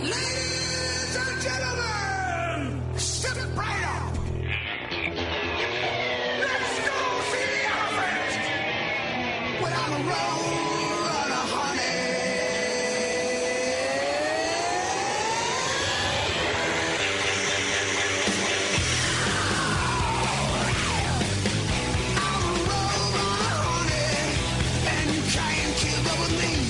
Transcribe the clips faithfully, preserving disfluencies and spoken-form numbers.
Ladies and gentlemen, step right up. Let's go see the elephant. Without a roll and a honey. I'm a roll and a honey, and you can't keep up with me.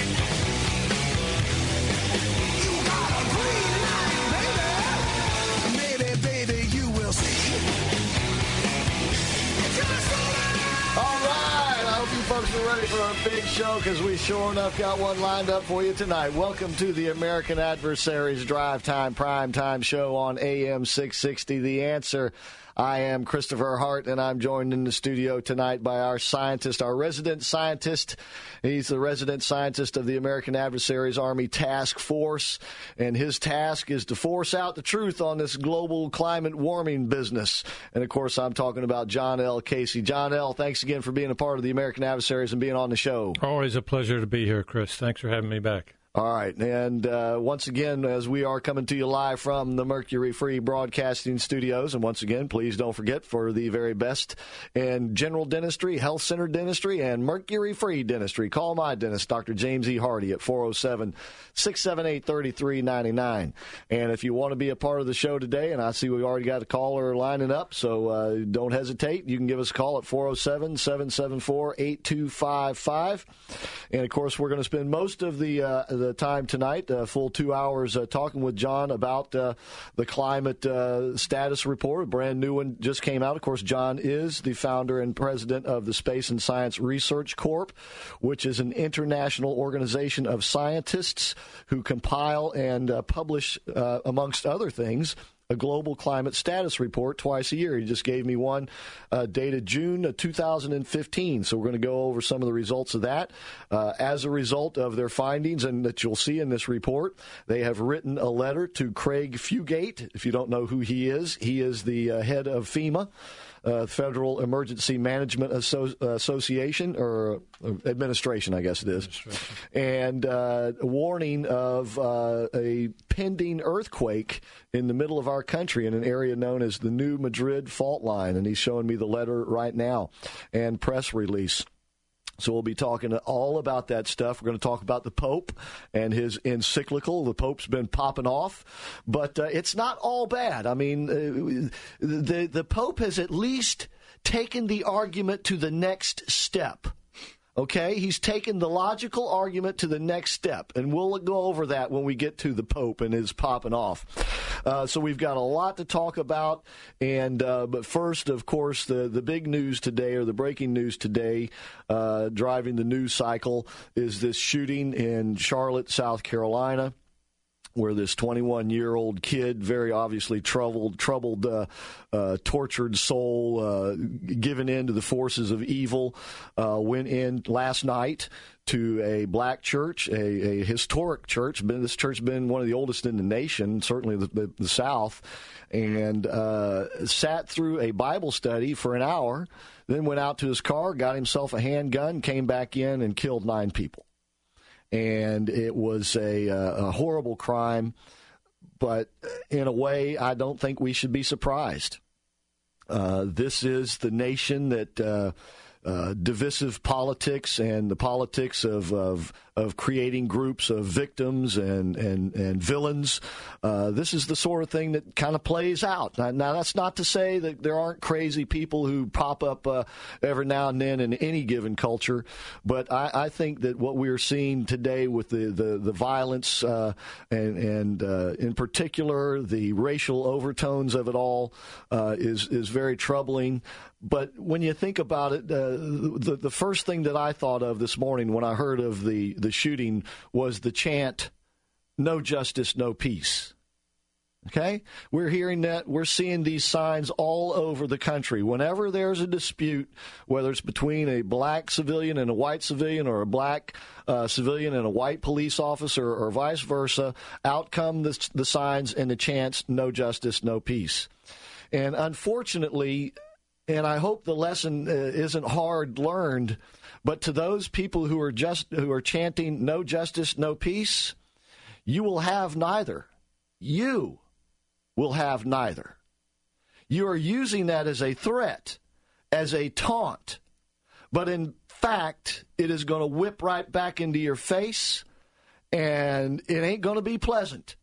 You got a green light, baby. Maybe, baby, you will see. It's gonna slow All right, I hope you folks are ready for a big show because we sure enough got one lined up for you tonight. Welcome to the American Adversaries Drive Time Prime Time Show on A M six sixty. The Answer. I am Christopher Hart, and I'm joined in the studio tonight by our scientist, our resident scientist. He's the resident scientist of the American Adversaries Army Task Force, and his task is to force out the truth on this global climate warming business. And, of course, I'm talking about John L. Casey. John L., thanks again for being a part of the American Adversaries and being on the show. Always a pleasure to be here, Chris. Thanks for having me back. All right, and uh, once again, as we are coming to you live from the Mercury Free Broadcasting Studios, and once again, please don't forget, for the very best in general dentistry, health center dentistry, and Mercury Free dentistry, call my dentist, Doctor James E. Hardy, at four oh seven, six seven eight, three three nine nine. And if you want to be a part of the show today, and I see we already got a caller lining up, so uh, don't hesitate. You can give us a call at four oh seven, seven seven four, eight two five five. And, of course, we're going to spend most of the uh, the time tonight, a uh, full two hours, uh, talking with John about uh, the climate uh, status report. A brand new one just came out. Of course, John is the founder and president of the Space and Science Research Corp, which is an international organization of scientists who compile and uh, publish, uh, amongst other things, a global climate status report twice a year. He just gave me one uh, dated June of two thousand fifteen. So we're going to go over some of the results of that. Uh, as a result of their findings, and that you'll see in this report, they have written a letter to Craig Fugate. If you don't know who he is, he is the uh, head of FEMA. Uh, Federal Emergency Management Asso- Association, or uh, administration, I guess it is, and uh, a warning of uh, a pending earthquake in the middle of our country in an area known as the New Madrid Fault Line. And he's showing me the letter right now and press release. So we'll be talking all about that stuff. We're going to talk about the Pope and his encyclical. The Pope's been popping off, but uh, it's not all bad. I mean, uh, the the Pope has at least taken the argument to the next step. Okay, he's taken the logical argument to the next step, and we'll go over that when we get to the Pope and his popping off. Uh, so we've got a lot to talk about, and uh, but first, of course, the, the big news today, or the breaking news today, uh, driving the news cycle, is this shooting in Charlotte, South Carolina, where this twenty-one-year-old kid, very obviously troubled, troubled, uh, uh, tortured soul, uh, given in to the forces of evil, uh, went in last night to a black church, a, a historic church. Been, this church has been one of the oldest in the nation, certainly the, the, the South, and uh, sat through a Bible study for an hour, then went out to his car, got himself a handgun, came back in, and killed nine people. And it was a, a horrible crime, but in a way, I don't think we should be surprised. Uh, this is the nation that uh, uh, divisive politics and the politics of, of of creating groups of victims and and and villains. Uh, this is the sort of thing that kind of plays out. Now, now, that's not to say that there aren't crazy people who pop up uh, every now and then in any given culture, but I, I think that what we're seeing today with the the, the violence uh, and and uh, in particular the racial overtones of it all uh, is is very troubling. But when you think about it, uh, the the first thing that I thought of this morning when I heard of the the shooting was the chant, "No justice, no peace." Okay? We're hearing that. We're seeing these signs all over the country. Whenever there's a dispute, whether it's between a black civilian and a white civilian, or a black uh, civilian and a white police officer, or vice versa, out come the, the signs and the chants, "No justice, no peace." And unfortunately, and I hope the lesson uh, isn't hard learned, but to those people who are just who are chanting "No justice, no peace," you will have neither. You will have neither. You are using that as a threat, as a taunt. But in fact, it is going to whip right back into your face, and it ain't going to be pleasant.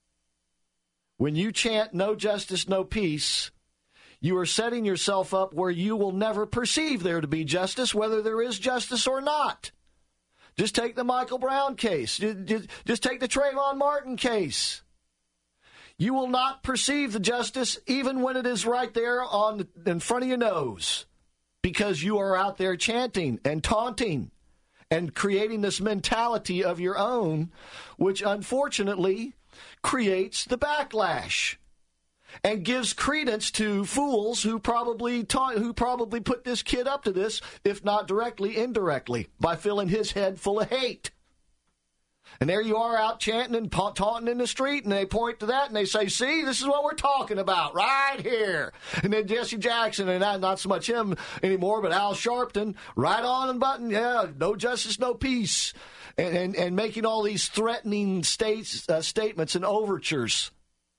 When you chant no justice, no peace, you are setting yourself up where you will never perceive there to be justice, whether there is justice or not. Just take the Michael Brown case. Just take the Trayvon Martin case. You will not perceive the justice even when it is right there on in front of your nose, because you are out there chanting and taunting and creating this mentality of your own, which unfortunately creates the backlash and gives credence to fools who probably ta- who probably put this kid up to this, if not directly, indirectly, by filling his head full of hate. And there you are out chanting and ta- taunting in the street, and they point to that and they say, see, this is what we're talking about right here. And then Jesse Jackson, and not, not so much him anymore, but Al Sharpton, right on and button, yeah, no justice, no peace. And, and, and making all these threatening states, uh, statements and overtures.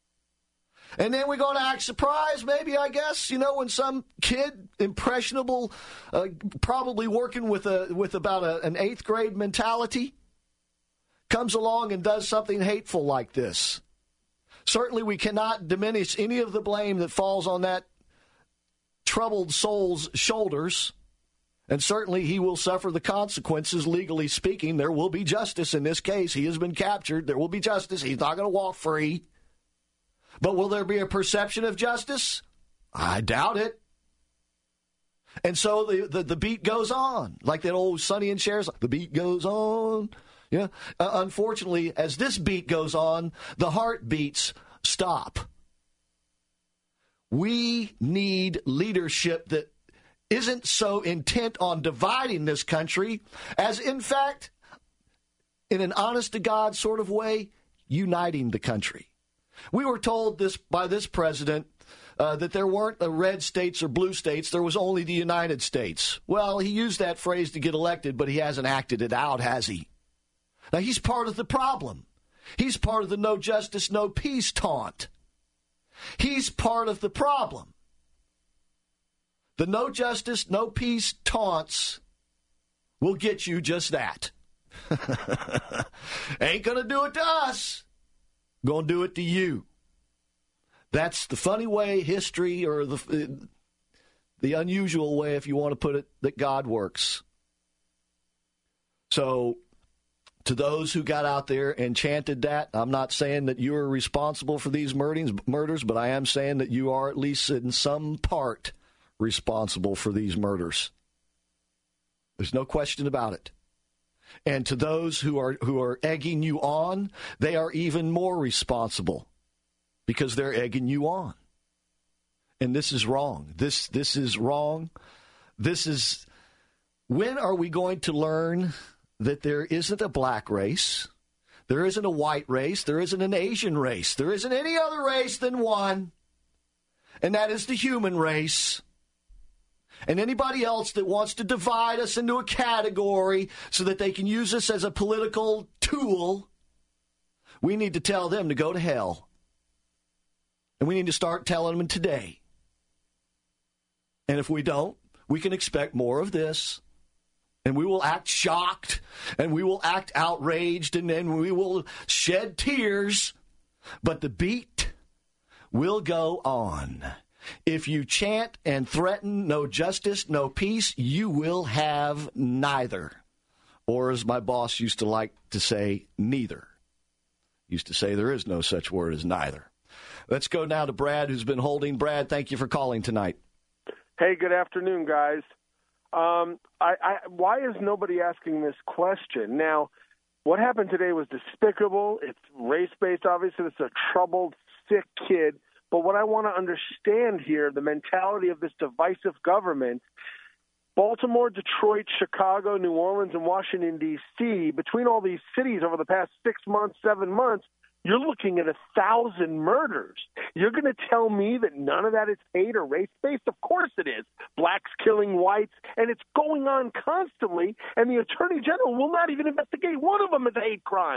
And then we're going to act surprised, maybe, I guess, you know, when some kid, impressionable, uh, probably working with a with about a, an eighth grade mentality, comes along and does something hateful like this. Certainly we cannot diminish any of the blame that falls on that troubled soul's shoulders. And certainly he will suffer the consequences, legally speaking. There will be justice in this case. He has been captured. There will be justice. He's not going to walk free. But will there be a perception of justice? I doubt it. And so the, the, the beat goes on. Like that old Sonny and Cher's, the beat goes on. Yeah. Uh, unfortunately, as this beat goes on, the heartbeats stop. We need leadership that isn't so intent on dividing this country as, in fact, in an honest-to-God sort of way, uniting the country. We were told this by this president uh, that there weren't the red states or blue states. There was only the United States. Well, he used that phrase to get elected, but he hasn't acted it out, has he? Now, he's part of the problem. He's part of the no justice, no peace taunt. He's part of the problem. The no justice, no peace taunts will get you just that. Ain't going to do it to us. Going to do it to you. That's the funny way history, or the the unusual way, if you want to put it, that God works. So, to those who got out there and chanted that, I'm not saying that you are responsible for these murders, murders, but I am saying that you are at least in some part responsible for these murders. There's no question about it. And to those who are who are egging you on, they are even more responsible because they're egging you on. And this is wrong. This this is wrong. This is, when are we going to learn that there isn't a black race, there isn't a white race, there isn't an Asian race, there isn't any other race than one, and that is the human race. And anybody else that wants to divide us into a category so that they can use us as a political tool, we need to tell them to go to hell. And we need to start telling them today. And if we don't, we can expect more of this. And we will act shocked, and we will act outraged, and then we will shed tears. But the beat will go on. If you chant and threaten no justice, no peace, you will have neither. Or as my boss used to like to say, neither. Used to say there is no such word as neither. Let's go now to Brad, who's been holding. Brad, thank you for calling tonight. Hey, good afternoon, guys. Um, I, I, why is nobody asking this question? Now, what happened today was despicable. It's race-based, obviously. It's a troubled, sick kid. But what I want to understand here, the mentality of this divisive government, Baltimore, Detroit, Chicago, New Orleans, and Washington, D C, between all these cities over the past six months, seven months, you're looking at a thousand murders. You're going to tell me that none of that is hate or race-based? Of course it is. Blacks killing whites, and it's going on constantly, and the Attorney General will not even investigate one of them as a hate crime.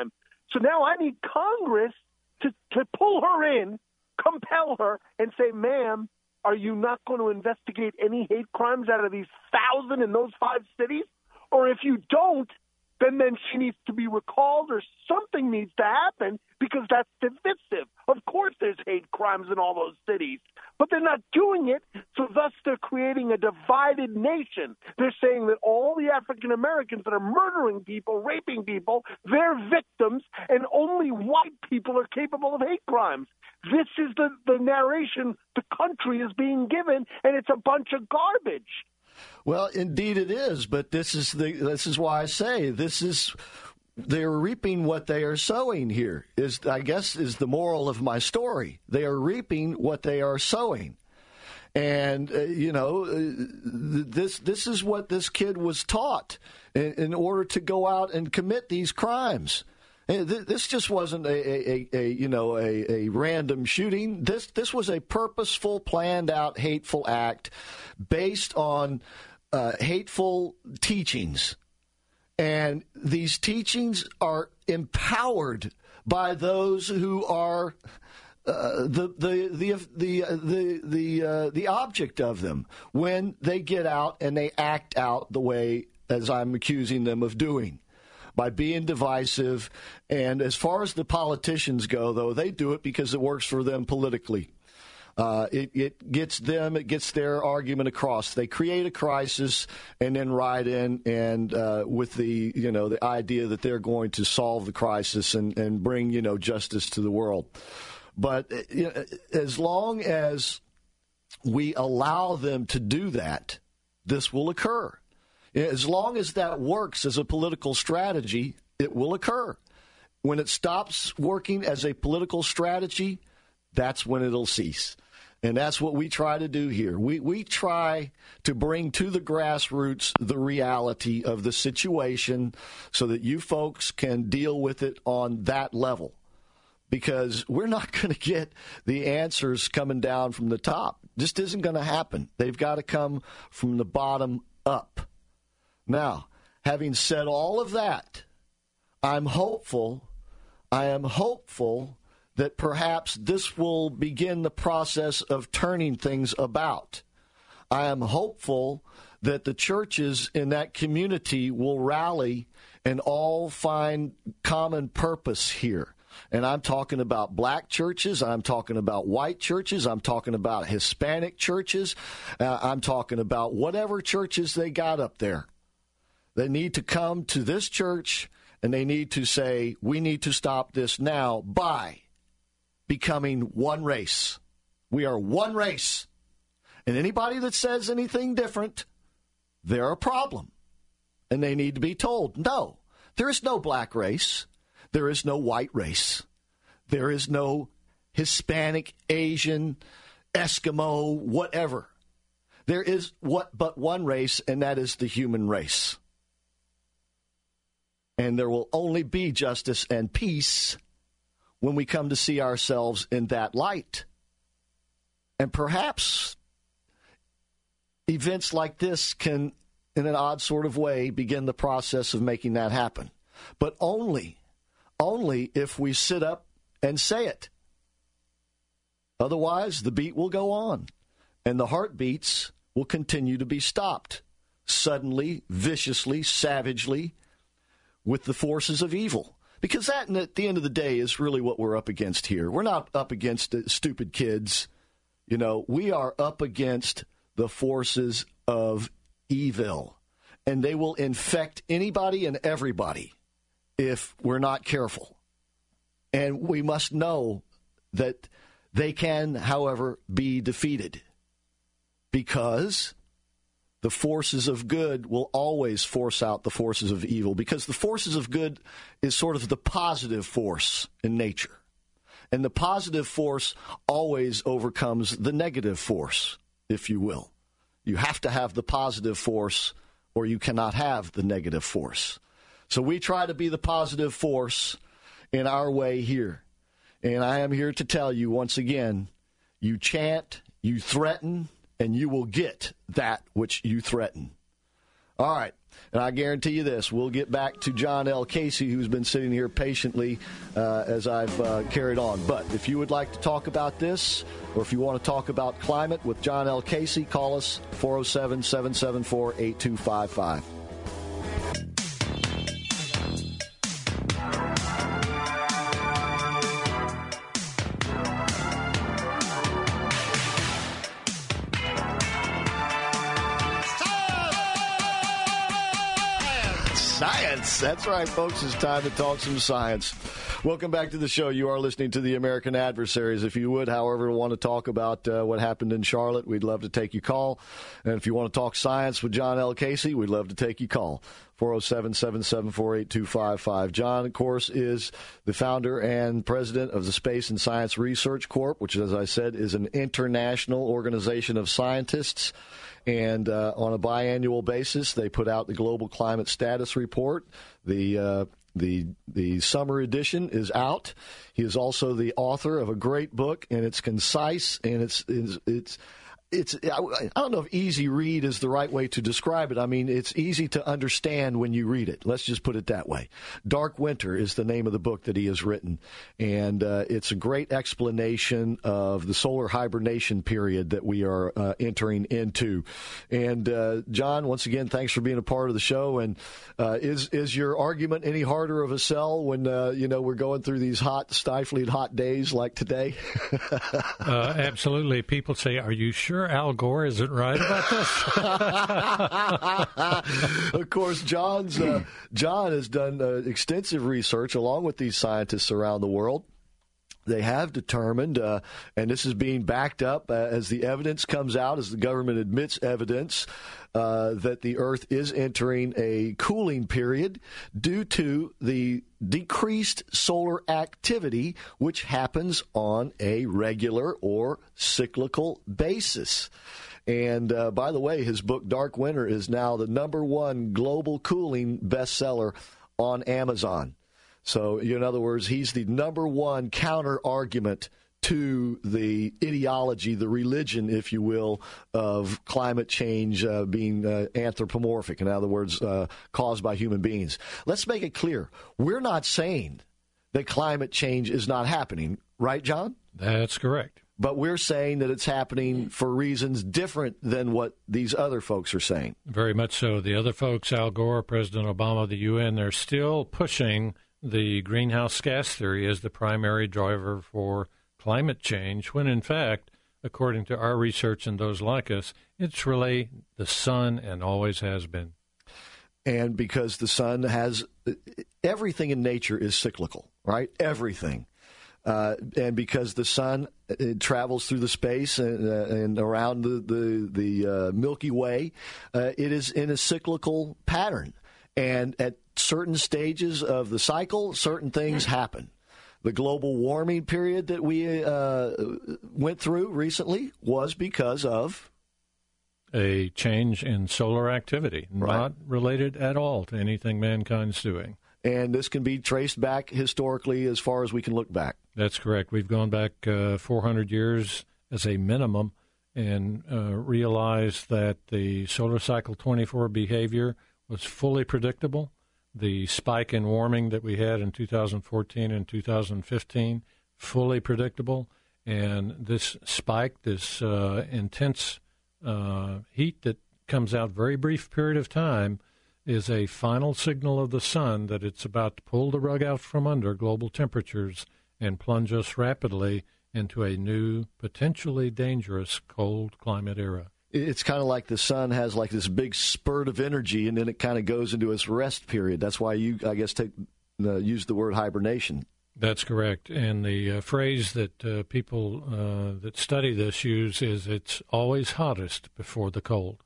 So now I need Congress to, to pull her in, compel her, and say, ma'am, are you not going to investigate any hate crimes out of these thousand in those five cities? Or if you don't, then then she needs to be recalled or something needs to happen because that's divisive. Of course there's hate crimes in all those cities, but they're not doing it, so thus they're creating a divided nation. They're saying that all the African Americans that are murdering people, raping people, they're victims, and only white people are capable of hate crimes. This is the, the narration the country is being given, and it's a bunch of garbage. Well, indeed it is, but this is the this is why I say this is they're reaping what they are sowing here. Is I guess is the moral of my story. They are reaping what they are sowing, and uh, you know uh, this this is what this kid was taught in, in order to go out and commit these crimes. And th- this just wasn't a, a, a, a you know a, a random shooting. This this was a purposeful, planned out, hateful act based on uh, hateful teachings, and these teachings are empowered by those who are uh, the the the the uh, the the, uh, the object of them when they get out and they act out the way as I'm accusing them of doing, by being divisive. And as far as the politicians go, though, they do it because it works for them politically. Uh, it, it gets them, it gets their argument across. They create a crisis and then ride in and uh, with the, you know, the idea that they're going to solve the crisis and, and bring, you know, justice to the world. But you know, as long as we allow them to do that, this will occur. As long as that works as a political strategy, it will occur. When it stops working as a political strategy, that's when it'll cease. And that's what we try to do here. We we try to bring to the grassroots the reality of the situation so that you folks can deal with it on that level. Because we're not going to get the answers coming down from the top. Just isn't going to happen. They've got to come from the bottom up. Now, having said all of that, I'm hopeful, I am hopeful that perhaps this will begin the process of turning things about. I am hopeful that the churches in that community will rally and all find common purpose here. And I'm talking about black churches. I'm talking about white churches. I'm talking about Hispanic churches. Uh, I'm talking about whatever churches they got up there. They need to come to this church and they need to say, we need to stop this now by becoming one race. We are one race. And anybody that says anything different, they're a problem. And they need to be told, no, there is no black race. There is no white race. There is no Hispanic, Asian, Eskimo, whatever. There is what but one race, and that is the human race. And there will only be justice and peace when we come to see ourselves in that light. And perhaps events like this can, in an odd sort of way, begin the process of making that happen. But only, only if we sit up and say it. Otherwise, the beat will go on, and the heartbeats will continue to be stopped, suddenly, viciously, savagely, with the forces of evil. Because that, at the end of the day, is really what we're up against here. We're not up against stupid kids. You know, we are up against the forces of evil. And they will infect anybody and everybody if we're not careful. And we must know that they can, however, be defeated. Because the forces of good will always force out the forces of evil, because the forces of good is sort of the positive force in nature. And the positive force always overcomes the negative force, if you will. You have to have the positive force or you cannot have the negative force. So we try to be the positive force in our way here. And I am here to tell you once again, you chant, you threaten, and you will get that which you threaten. All right, And I guarantee you this, we'll get back to John L. Casey, who's been sitting here patiently uh, as I've uh, carried on. But if you would like to talk about this, or if you want to talk about climate with John L. Casey, call us four oh seven, seven seven four, eight two five five. Science. That's right, folks. It's time to talk some science. Welcome back to the show. You are listening to the American Adversaries. If you would, however, want to talk about uh, what happened in Charlotte, we'd love to take your call. And if you want to talk science with John L. Casey, we'd love to take your call. four oh seven, seven seven four, eight two five five. John, of course, is the founder and president of the Space and Science Research Corp, which, as I said, is an international organization of scientists. And uh, on a biannual basis, they put out the Global Climate Status Report. The uh, the the summer edition is out. He is also the author of a great book, and it's concise, and it's it's it's. It's, I don't know if easy read is the right way to describe it. I mean, it's easy to understand when you read it. Let's just put it that way. Dark Winter is the name of the book that he has written, and uh, it's a great explanation of the solar hibernation period that we are uh, entering into. And, uh, John, once again, thanks for being a part of the show. And uh, is is your argument any harder of a sell when, uh, you know, we're going through these hot, stifling hot days like today? uh, absolutely. People say, are you sure Al Gore isn't right about this? Of course, John's uh, John has done uh, extensive research along with these scientists around the world. They have determined, uh, and this is being backed up uh, as the evidence comes out, as the government admits evidence, uh, that the Earth is entering a cooling period due to the decreased solar activity, which happens on a regular or cyclical basis. And uh, by the way, his book, Dark Winter, is now the number one global cooling bestseller on Amazon. So, in other words, he's the number one counter-argument to the ideology, the religion, if you will, of climate change uh, being uh, anthropomorphic, in other words, uh, caused by human beings. Let's make it clear. We're not saying that climate change is not happening, right, John? That's correct. But we're saying that it's happening for reasons different than what these other folks are saying. Very much so. The other folks, Al Gore, President Obama, the U N, they're still pushing the greenhouse gas theory as the primary driver for climate change, when in fact, according to our research and those like us, it's really the sun and always has been. And because the sun has, everything in nature is cyclical, right? Everything. Uh, and because the sun it travels through the space and, uh, and around the, the, the uh, Milky Way, uh, it is in a cyclical pattern. And at certain stages of the cycle, certain things happen. The global warming period that we uh, went through recently was because of a change in solar activity, right. Not related at all to anything mankind's doing. And this can be traced back historically as far as we can look back. That's correct. We've gone back uh, four hundred years as a minimum and uh, realized that the solar cycle twenty-four behavior was fully predictable. The spike in warming that we had in two thousand fourteen and two thousand fifteen, fully predictable. And this spike, this uh, intense uh, heat that comes out very brief period of time, is a final signal of the sun that it's about to pull the rug out from under global temperatures and plunge us rapidly into a new, potentially dangerous cold climate era. It's kind of like the sun has like this big spurt of energy, and then it kind of goes into its rest period. That's why you, I guess, take, uh, use the word hibernation. That's correct. And the uh, phrase that uh, people uh, that study this use is it's always hottest before the cold.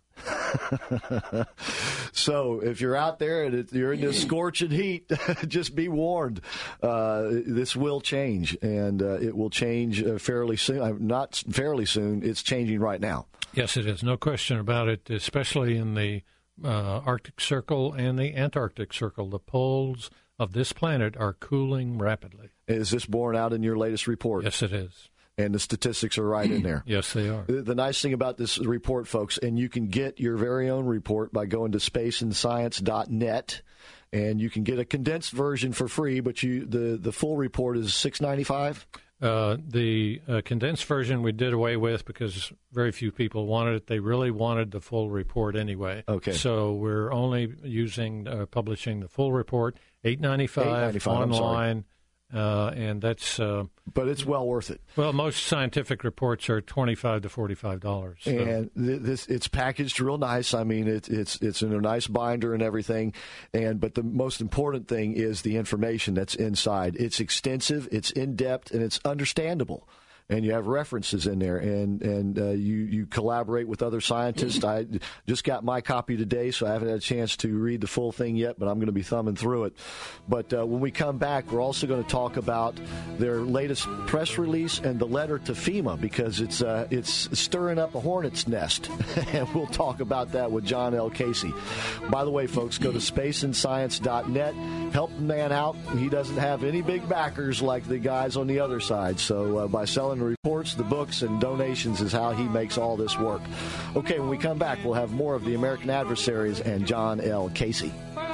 So if you're out there and you're in this scorching heat, just be warned. Uh, this will change, and uh, it will change uh, fairly soon. Uh, not fairly soon. It's changing right now. Yes, it is. No question about it, especially in the uh, Arctic Circle and the Antarctic Circle. The poles of this planet are cooling rapidly. Is this borne out in your latest report? Yes, it is. And the statistics are right in there. Yes, they are. The, the nice thing about this report, folks, and you can get your very own report by going to space and science dot net, and you can get a condensed version for free, but you the, the full report is six dollars and ninety-five cents. Uh, the uh, condensed version we did away with because very few people wanted it. They really wanted the full report anyway. Okay. So we're only using, uh, publishing the full report, eight dollars and ninety-five cents online. Uh, and that's uh, but it's well worth it. Well, most scientific reports are twenty-five to forty-five dollars. So. And th- this it's packaged real nice. I mean, it, it's it's in a nice binder and everything. And but the most important thing is the information that's inside. It's extensive, it's in depth, and it's understandable. And you have references in there, and and uh, you you collaborate with other scientists. I just got my copy today, so I haven't had a chance to read the full thing yet, but I'm going to be thumbing through it. But uh, when we come back, we're also going to talk about their latest press release and the letter to FEMA, because it's uh, it's stirring up a hornet's nest, and we'll talk about that with John L. Casey. By the way, folks, go to space and science dot net. Help the man out. He doesn't have any big backers like the guys on the other side, so uh, by selling the reports, the books, and donations is how he makes all this work. Okay, when we come back, we'll have more of the American Adversaries and John L. Casey.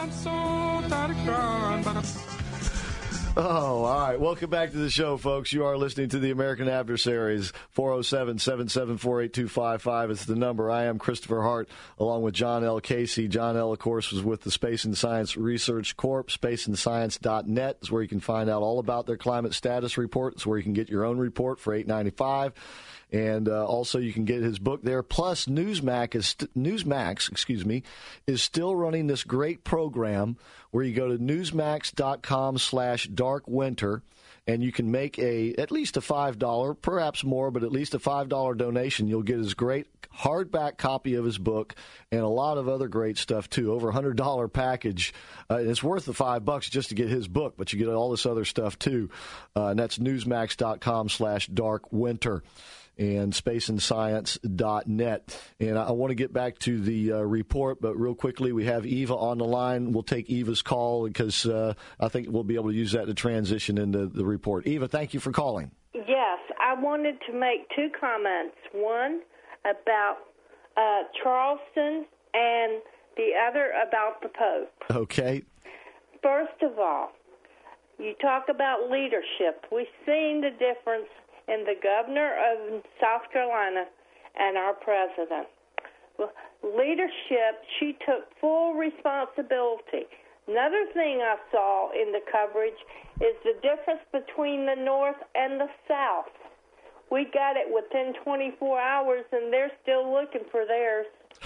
Oh, all right. Welcome back to the show, folks. You are listening to the American Adversaries. four oh seven, seven seven four, eight two five five is the number. I am Christopher Hart, along with John L. Casey. John L., of course, was with the Space and Science Research Corp. space and science dot net is where you can find out all about their climate status report. It's where you can get your own report for eight dollars and ninety-five cents. And uh, also, you can get his book there. Plus, Newsmax is st- Newsmax, excuse me, is still running this great program where you go to newsmax dot com slash dark winter, and you can make a at least a five dollars, perhaps more, but at least a five dollars donation. You'll get his great hardback copy of his book and a lot of other great stuff too. Over a hundred dollar package. Uh, and it's worth the five bucks just to get his book, but you get all this other stuff too. Uh, and that's newsmax dot com slash dark winter. And space and science dot net. And I, I want to get back to the uh, report, but real quickly, we have Eva on the line. We'll take Eva's call because uh, I think we'll be able to use that to transition into the report. Eva, thank you for calling. Yes, I wanted to make two comments. One about uh, Charleston and the other about the Pope. Okay. First of all, you talk about leadership. We've seen the difference in the governor of South Carolina and our president. Well, leadership, she took full responsibility. Another thing I saw in the coverage is the difference between the North and the South. We got it within twenty-four hours, and they're still looking for theirs.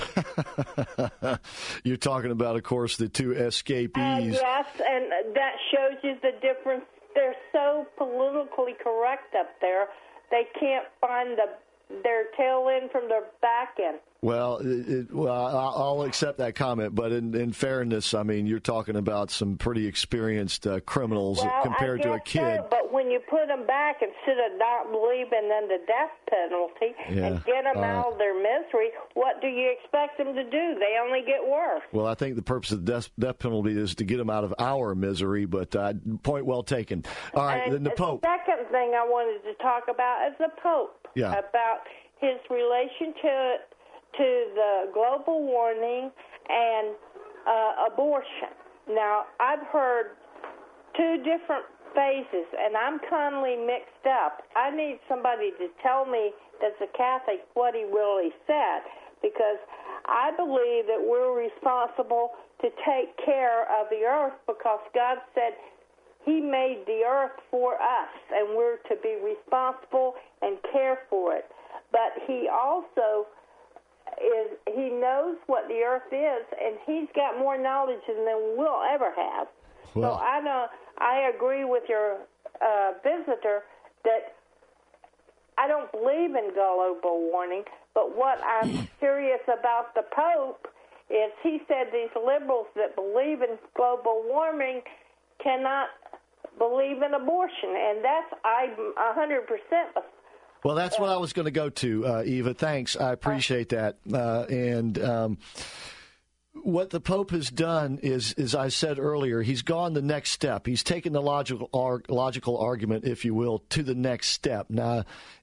You're talking about, of course, the two escapees. Uh, yes, and that shows you the difference. They're so politically correct up there, they can't find the, their tail end from their back end. Well, it, it, well, I'll accept that comment, but in, in fairness, I mean, you're talking about some pretty experienced uh, criminals well, compared to a kid. So, but when you put them back instead of not believing in the death penalty yeah. and get them uh, out of their misery, what do you expect them to do? They only get worse. Well, I think the purpose of the death, death penalty is to get them out of our misery, but uh, point well taken. All right, and then the Pope. The second thing I wanted to talk about is the Pope. Yeah. About his relation to to the global warming and uh, abortion. Now, I've heard two different phases, and I'm constantly mixed up. I need somebody to tell me, as a Catholic, what he really said, because I believe that we're responsible to take care of the earth because God said he made the earth for us, and we're to be responsible and care for it. But he also is he knows what the earth is, and he's got more knowledge than we'll ever have. Well, so I know I agree with your uh, visitor that I don't believe in global warming, but what I'm curious about the Pope is he said these liberals that believe in global warming cannot believe in abortion, and that's I'm one hundred percent. Well, that's what I was going to go to, uh, Eva. Thanks. I appreciate that. Uh, and um, what the Pope has done is, as I said earlier, he's gone the next step. He's taken the logical arg- logical argument, if you will, to the next step. Now,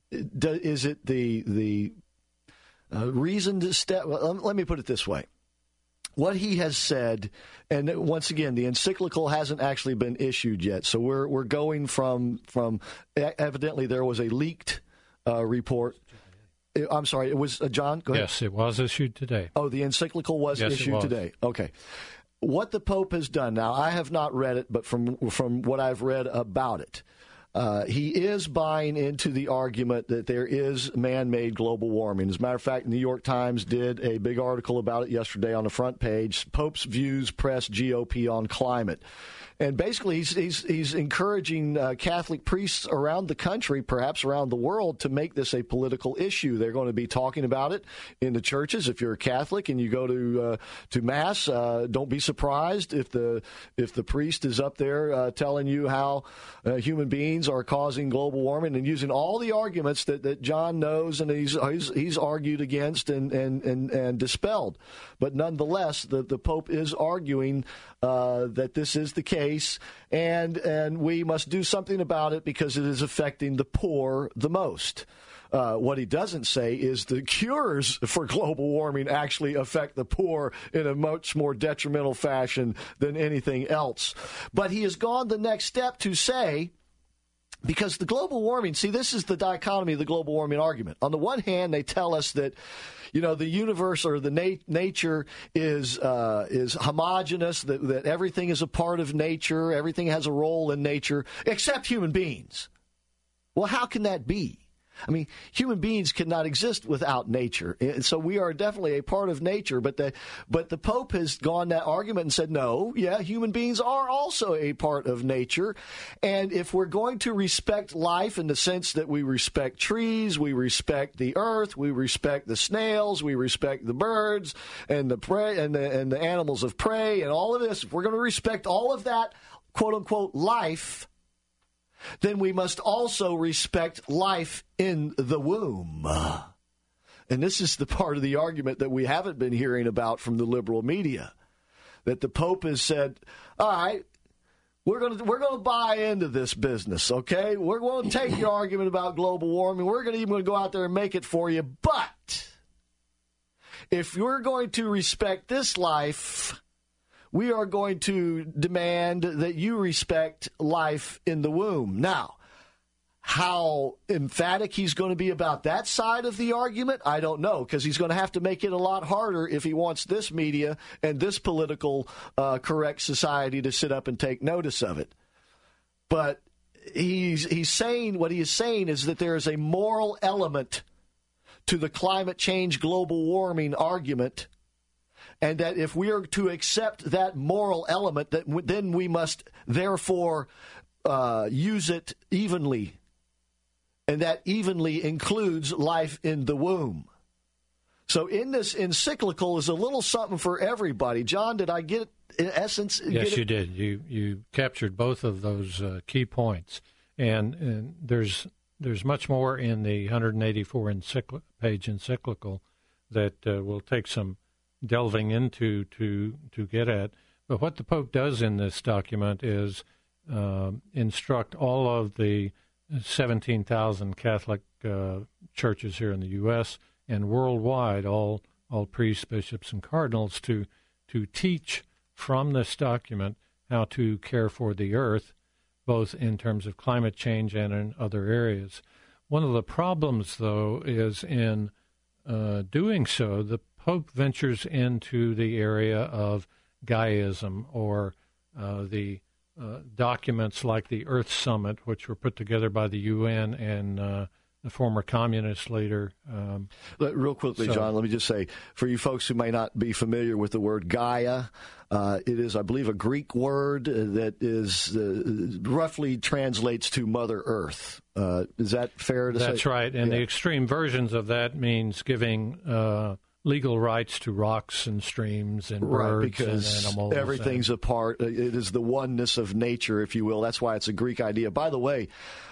is it the the uh, reason to step? Well, let me put it this way. What he has said, and once again, the encyclical hasn't actually been issued yet, so we're we're going from from evidently there was a leaked uh, report. I'm sorry, it was uh, John. Go ahead. Yes, it was issued today. Oh, the encyclical was yes, issued it was. today. Okay. What the Pope has done now, I have not read it, but from from what I've read about it. Uh, he is buying into the argument that there is man-made global warming. As a matter of fact, the New York Times did a big article about it yesterday on the front page, Pope's Views Press G O P on Climate. And basically, he's he's, he's encouraging uh, Catholic priests around the country, perhaps around the world, to make this a political issue. They're going to be talking about it in the churches. If you're a Catholic and you go to uh, to Mass, uh, don't be surprised if the if the priest is up there uh, telling you how uh, human beings are causing global warming and using all the arguments that, that John knows and he's he's, he's argued against and, and, and, and dispelled. But nonetheless, the, the Pope is arguing uh, that this is the case. And and we must do something about it because it is affecting the poor the most. Uh, what he doesn't say is the cures for global warming actually affect the poor in a much more detrimental fashion than anything else. But he has gone the next step to say, because the global warming, see, this is the dichotomy of the global warming argument. On the one hand, they tell us that, you know, the universe or the nat- nature is uh, is homogeneous, that, that everything is a part of nature, everything has a role in nature, except human beings. Well, how can that be? I mean, human beings cannot exist without nature. And so we are definitely a part of nature. But the but the Pope has gone that argument and said, no, yeah, human beings are also a part of nature. And if we're going to respect life in the sense that we respect trees, we respect the earth, we respect the snails, we respect the birds and the prey and the, and the animals of prey and all of this, if we're going to respect all of that, quote unquote, life, then we must also respect life in the womb. And this is the part of the argument that we haven't been hearing about from the liberal media, that the Pope has said, all right, we're going to we're going to buy into this business, okay? We're going to take your argument about global warming. We're going to even go out there and make it for you. But if you're going to respect this life, we are going to demand that you respect life in the womb. Now, how emphatic he's going to be about that side of the argument, I don't know, because he's going to have to make it a lot harder if he wants this media and this political uh, correct society to sit up and take notice of it. But he's he's saying, what he is saying is that there is a moral element to the climate change, global warming argument, and that if we are to accept that moral element, that w- then we must therefore uh, use it evenly. And that evenly includes life in the womb. So in this encyclical is a little something for everybody. John, did I get it in essence? Yes, it? you did. You you captured both of those uh, key points. And, and there's there's much more in the one hundred eighty-four encycl- page encyclical that uh, will take some delving into to to get at. But what the Pope does in this document is uh, instruct all of the seventeen thousand Catholic uh, churches here in the U S and worldwide, all all priests, bishops, and cardinals, to to teach from this document how to care for the earth, both in terms of climate change and in other areas. One of the problems, though, is in uh, doing so, the Pope ventures into the area of Gaiaism, or uh, the uh, documents like the Earth Summit, which were put together by the U N and uh, the former communist leader. Um, Real quickly, so, John, let me just say, for you folks who may not be familiar with the word Gaia, uh, it is, I believe, a Greek word that is uh, roughly translates to Mother Earth. Uh, is that fair to that's say? That's right, and yeah. the extreme versions of that means giving uh, legal rights to rocks and streams and right, birds because and animals. Everything's and, a part. It is the oneness of nature, if you will. That's why it's a Greek idea. By the way,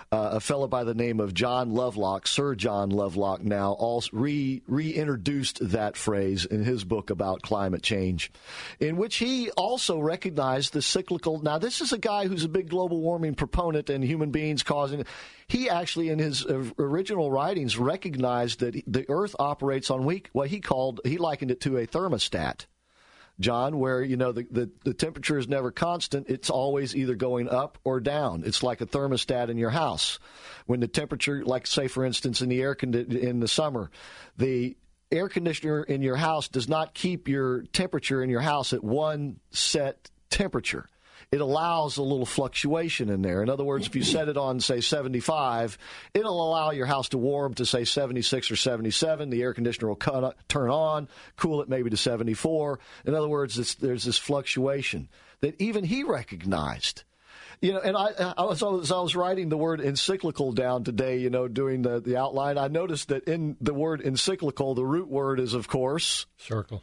uh, a fellow by the name of John Lovelock, Sir John Lovelock, now also re, reintroduced that phrase in his book about climate change, in which he also recognized the cyclical. Now, this is a guy who's a big global warming proponent and human beings causing. He actually, in his original writings, recognized that the Earth operates on weak, what he called, he likened it to a thermostat. John, where, you know, the, the, the temperature is never constant. It's always either going up or down. It's like a thermostat in your house. When the temperature, like, say, for instance, in the air condi- in the summer, the air conditioner in your house does not keep your temperature in your house at one set temperature. It allows a little fluctuation in there. In other words, if you set it on, say, seventy-five, it'll allow your house to warm to, say, seventy-six or seventy-seven. The air conditioner will cut, turn on, cool it maybe to seventy-four. In other words, it's, there's this fluctuation that even he recognized. You know, and I, I was, as I was writing the word encyclical down today, you know, doing the, the outline, I noticed that in the word encyclical, the root word is, of course, circle.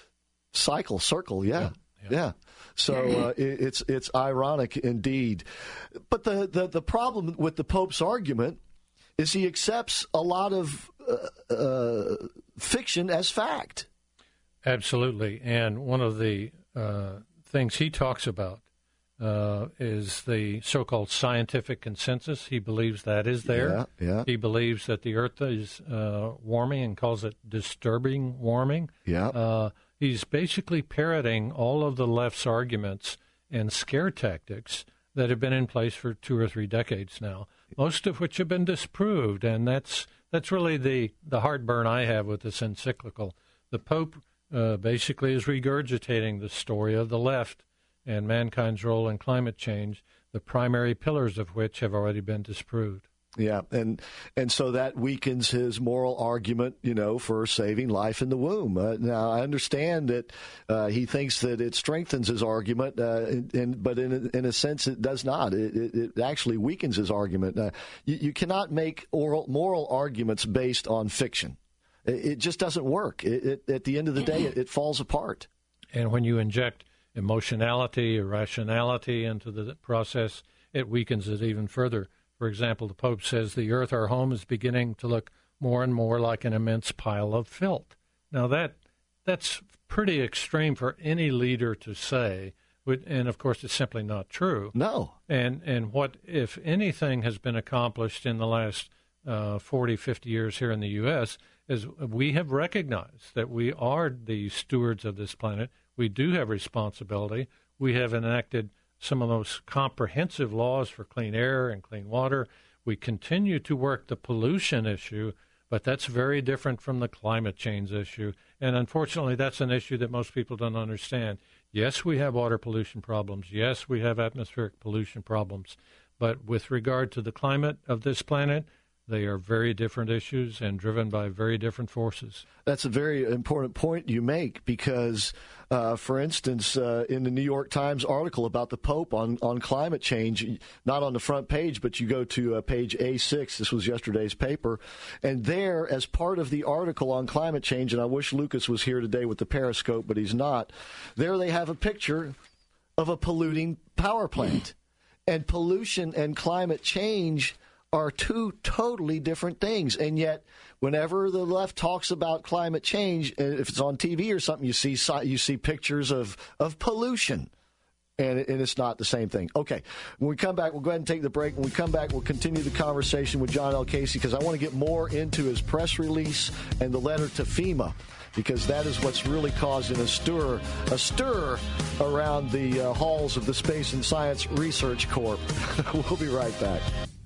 Cycle, circle, yeah. Yeah. yeah. yeah. So uh, it, it's it's ironic indeed. But the, the, the problem with the Pope's argument is he accepts a lot of uh, uh, fiction as fact. Absolutely. And one of the uh, things he talks about uh, is the so-called scientific consensus. He believes that is there. Yeah, yeah. He believes that the Earth is uh, warming and calls it disturbing warming. Yeah. Uh, he's basically parroting all of the left's arguments and scare tactics that have been in place for two or three decades now, most of which have been disproved. And that's that's really the, the heartburn I have with this encyclical. The Pope uh, basically is regurgitating the story of the left and mankind's role in climate change, the primary pillars of which have already been disproved. Yeah, and and so that weakens his moral argument, you know, for saving life in the womb. Uh, now, I understand that uh, he thinks that it strengthens his argument, uh, and, and, but in a, in a sense, it does not. It, it, it actually weakens his argument. Uh, you, you cannot make oral, moral arguments based on fiction. It, it just doesn't work. It, it, at the end of the day, it, it falls apart. And when you inject emotionality, irrationality into the process, it weakens it even further. For example, the Pope says the Earth, our home, is beginning to look more and more like an immense pile of filth. Now, that that's pretty extreme for any leader to say, and, of course, it's simply not true. No. And and what, if anything, has been accomplished in the last uh, forty, fifty years here in the U S is we have recognized that we are the stewards of this planet. We do have responsibility. We have enacted some of those comprehensive laws for clean air and clean water. We continue to work the pollution issue, but that's very different from the climate change issue. And unfortunately, that's an issue that most people don't understand. Yes, we have water pollution problems. Yes, we have atmospheric pollution problems. But with regard to the climate of this planet, they are very different issues and driven by very different forces. That's a very important point you make because, uh, for instance, uh, in the New York Times article about the Pope on, on climate change, not on the front page, but you go to uh, page A six, this was yesterday's paper, and there, as part of the article on climate change, and I wish Lucas was here today with the Periscope, but he's not, there they have a picture of a polluting power plant. And pollution and climate change are two totally different things. And yet, whenever the left talks about climate change, if it's on T V or something, you see you see pictures of, of pollution. And, and it's not the same thing. Okay, when we come back, we'll go ahead and take the break. When we come back, we'll continue the conversation with John L. Casey because I want to get more into his press release and the letter to FEMA because that is what's really causing a stir, a stir around the uh, halls of the Space and Science Research Corp. We'll be right back.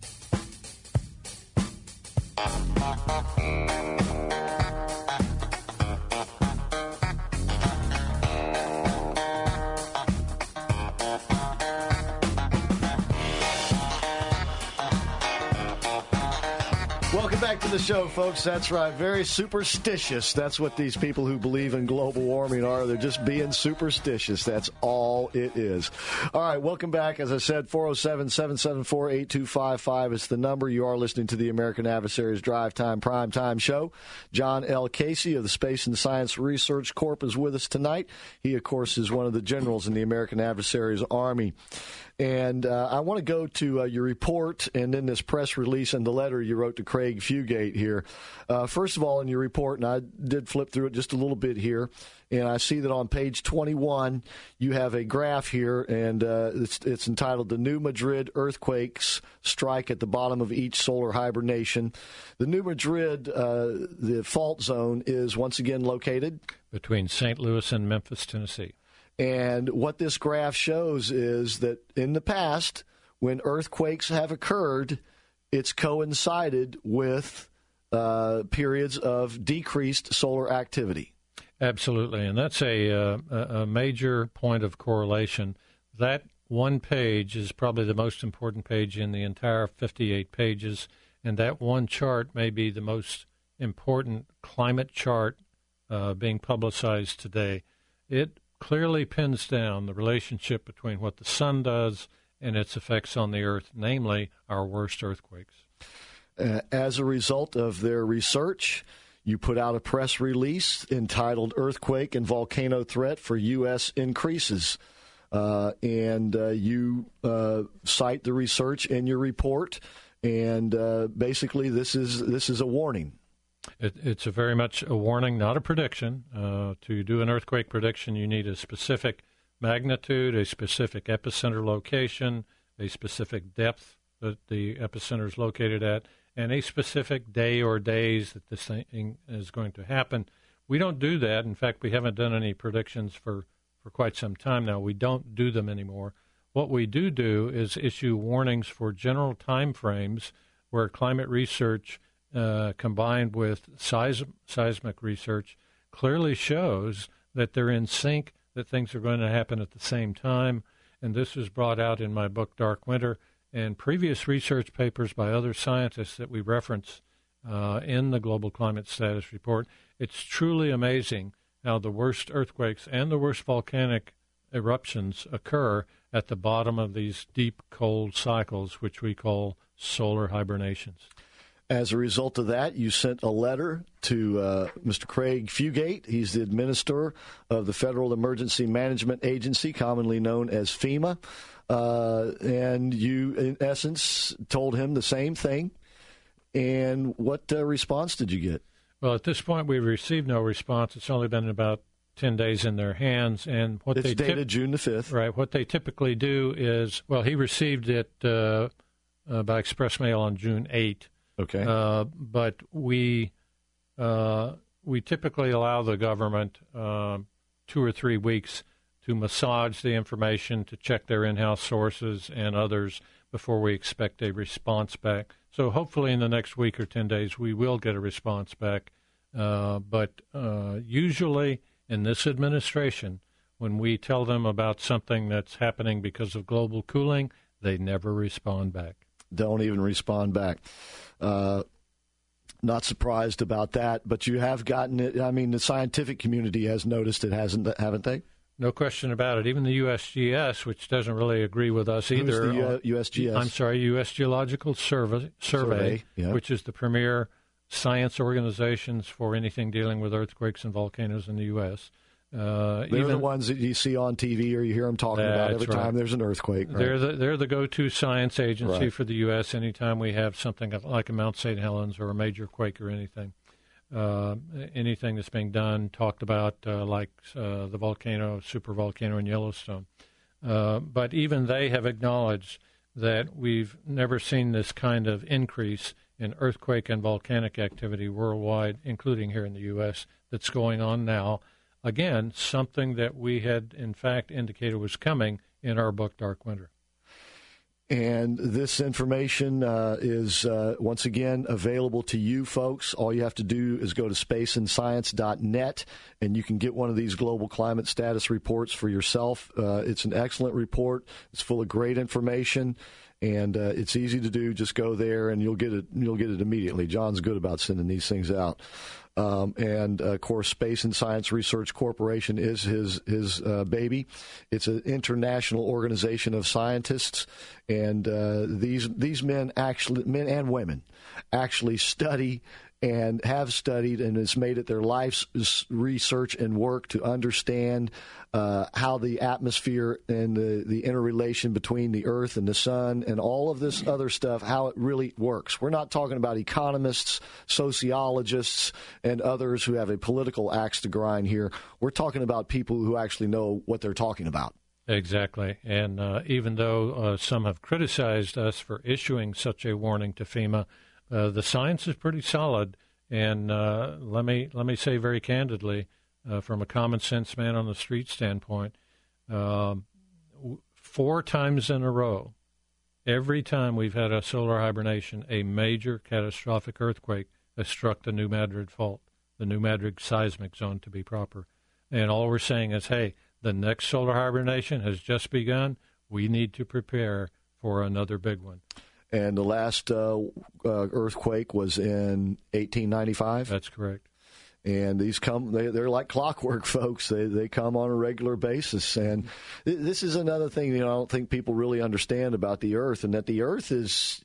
Welcome back to the show, folks. That's right. Very superstitious. That's what these people who believe in global warming are. They're just being superstitious. That's all it is. All right. Welcome back. As I said, four oh seven, seven seven four, eight two five five is the number. You are listening to the American Adversaries Drive Time Prime Time Show. John L. Casey of the Space and Science Research Corp is with us tonight. He, of course, is one of the generals in the American Adversaries Army. And uh, I want to go to uh, your report and then this press release and the letter you wrote to Craig Fugate here. Uh, first of all, in your report, and I did flip through it just a little bit here, and I see that on page twenty-one you have a graph here, and uh, it's, it's entitled "The New Madrid Earthquakes Strike at the Bottom of Each Solar Hibernation." The New Madrid, uh, the fault zone, is once again located between Saint Louis and Memphis, Tennessee. And what this graph shows is that in the past, when earthquakes have occurred, it's coincided with uh, periods of decreased solar activity. Absolutely, and that's a, uh, a major point of correlation. That one page is probably the most important page in the entire fifty-eight pages, and that one chart may be the most important climate chart uh, being publicized today. It clearly pins down the relationship between what the sun does and its effects on the earth, namely our worst earthquakes. Uh, as a result of their research, you put out a press release entitled "Earthquake and Volcano Threat for U S Increases." Uh, and uh, you uh, cite the research in your report, and uh, basically this is this is a warning. It, it's a very much a warning, not a prediction. Uh, to do an earthquake prediction, you need a specific magnitude, a specific epicenter location, a specific depth that the epicenter is located at, and a specific day or days that this thing is going to happen. We don't do that. In fact, we haven't done any predictions for, for quite some time now. We don't do them anymore. What we do do is issue warnings for general time frames where climate research Uh, combined with seis- seismic research, clearly shows that they're in sync, that things are going to happen at the same time. And this was brought out in my book, Dark Winter, and previous research papers by other scientists that we reference uh, in the Global Climate Status Report. It's truly amazing how the worst earthquakes and the worst volcanic eruptions occur at the bottom of these deep, cold cycles, which we call solar hibernations. As a result of that, you sent a letter to uh, Mister Craig Fugate. He's the administrator of the Federal Emergency Management Agency, commonly known as FEMA. Uh, and you, in essence, told him the same thing. And what uh, response did you get? Well, at this point, we've received no response. It's only been about ten days in their hands. And what it's they dated tip- June the fifth. Right. What they typically do is, well, he received it uh, uh, by express mail on June eighth. Okay. Uh, but we uh, we typically allow the government uh, two or three weeks to massage the information, to check their in-house sources and others before we expect a response back. So hopefully in the next week or ten days we will get a response back. Uh, but uh, usually in this administration, when we tell them about something that's happening because of global cooling, they never respond back. Don't even respond back. Uh, not surprised about that, but you have gotten it. I mean, the scientific community has noticed it, hasn't haven't they? No question about it. Even the U S G S, which doesn't really agree with us either. Who's the uh, U S G S? I'm sorry, U S Geological Survey, Survey, Survey yeah. which is the premier science organizations for anything dealing with earthquakes and volcanoes in the U S Uh, they're even, the ones that you see on T V or you hear them talking about every right. time there's an earthquake. Right? They're the they're the go-to science agency right. for the U S anytime we have something like a Mount Saint Helens or a major quake or anything. Uh, anything that's being done, talked about, uh, like uh, the volcano, supervolcano in Yellowstone. Uh, but even they have acknowledged that we've never seen this kind of increase in earthquake and volcanic activity worldwide, including here in the U S, that's going on now. Again, something that we had, in fact, indicated was coming in our book, Dark Winter. And this information uh, is, uh, once again, available to you folks. All you have to do is go to space and science dot net, and you can get one of these global climate status reports for yourself. Uh, it's an excellent report. It's full of great information, and uh, it's easy to do. Just go there, and you'll get it. You'll get it immediately. John's good about sending these things out. Um, and, uh, of course, Space and Science Research Corporation is his his uh, baby. It's an international organization of scientists, and uh, these these men actually, men and women, actually study and have studied and has made it their life's research and work to understand uh, how the atmosphere and the, the interrelation between the Earth and the sun and all of this other stuff, how it really works. We're not talking about economists, sociologists, and others who have a political axe to grind here. We're talking about people who actually know what they're talking about. Exactly. And uh, even though uh, some have criticized us for issuing such a warning to FEMA, uh, the science is pretty solid. And uh, let me let me say very candidly, uh, from a common sense man on the street standpoint, um, four times in a row, every time we've had a solar hibernation, a major catastrophic earthquake has struck the New Madrid fault, the New Madrid seismic zone to be proper. And all we're saying is, hey, the next solar hibernation has just begun. We need to prepare for another big one. And the last uh, uh, earthquake was in eighteen ninety-five? That's correct. And these come, they, they're like clockwork, folks. They they come on a regular basis. And th- this is another thing, you know, I don't think people really understand about the Earth, and that the Earth is,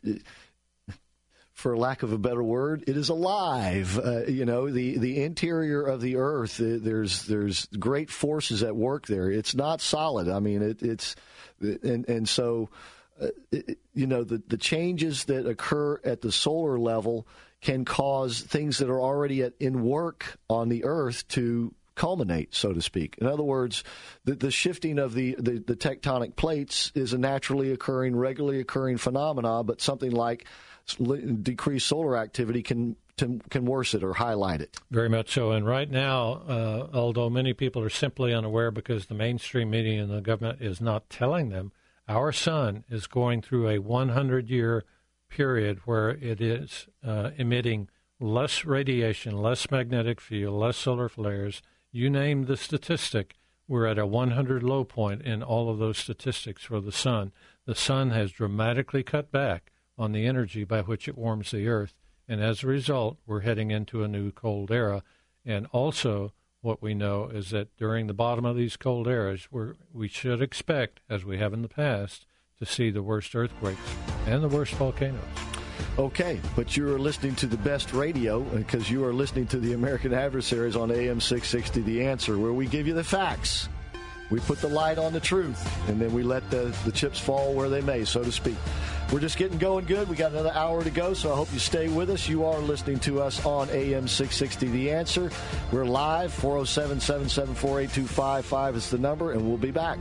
for lack of a better word, it is alive. Uh, you know, the, the interior of the Earth, uh, there's there's great forces at work there. It's not solid. I mean, it, it's, and, and so, uh, it, you know, the, the changes that occur at the solar level can cause things that are already at, in work on the Earth to culminate, so to speak. In other words, the, the shifting of the, the, the tectonic plates is a naturally occurring, regularly occurring phenomena, but something like decreased solar activity can to, can worsen it or highlight it. Very much so. And right now, uh, although many people are simply unaware because the mainstream media and the government is not telling them, our sun is going through a one hundred year period where it is uh, emitting less radiation, less magnetic field, less solar flares. You name the statistic, we're at a one hundred low point in all of those statistics for the sun. The sun has dramatically cut back on the energy by which it warms the Earth, and as a result, we're heading into a new cold era. And also, what we know is that during the bottom of these cold eras, we're, we should expect, as we have in the past, to see the worst earthquakes and the worst volcanoes. Okay, but you are listening to the best radio because you are listening to the American Adversaries on A M six sixty, The Answer, where we give you the facts. We put the light on the truth, and then we let the, the chips fall where they may, so to speak. We're just getting going good. We got another hour to go, so I hope you stay with us. You are listening to us on A M six sixty, The Answer. We're live. four oh seven, seven seven four, eight two five five is the number, and we'll be back.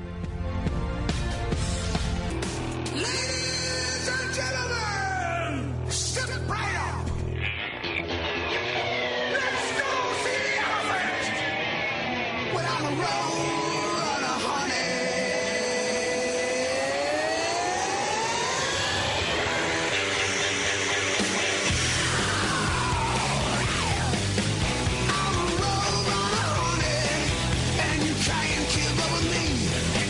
Ladies and gentlemen, step right up. Let's go see the elephant. Without a roll on a honey. I'm a roll on a honey, and you can't keep up with me.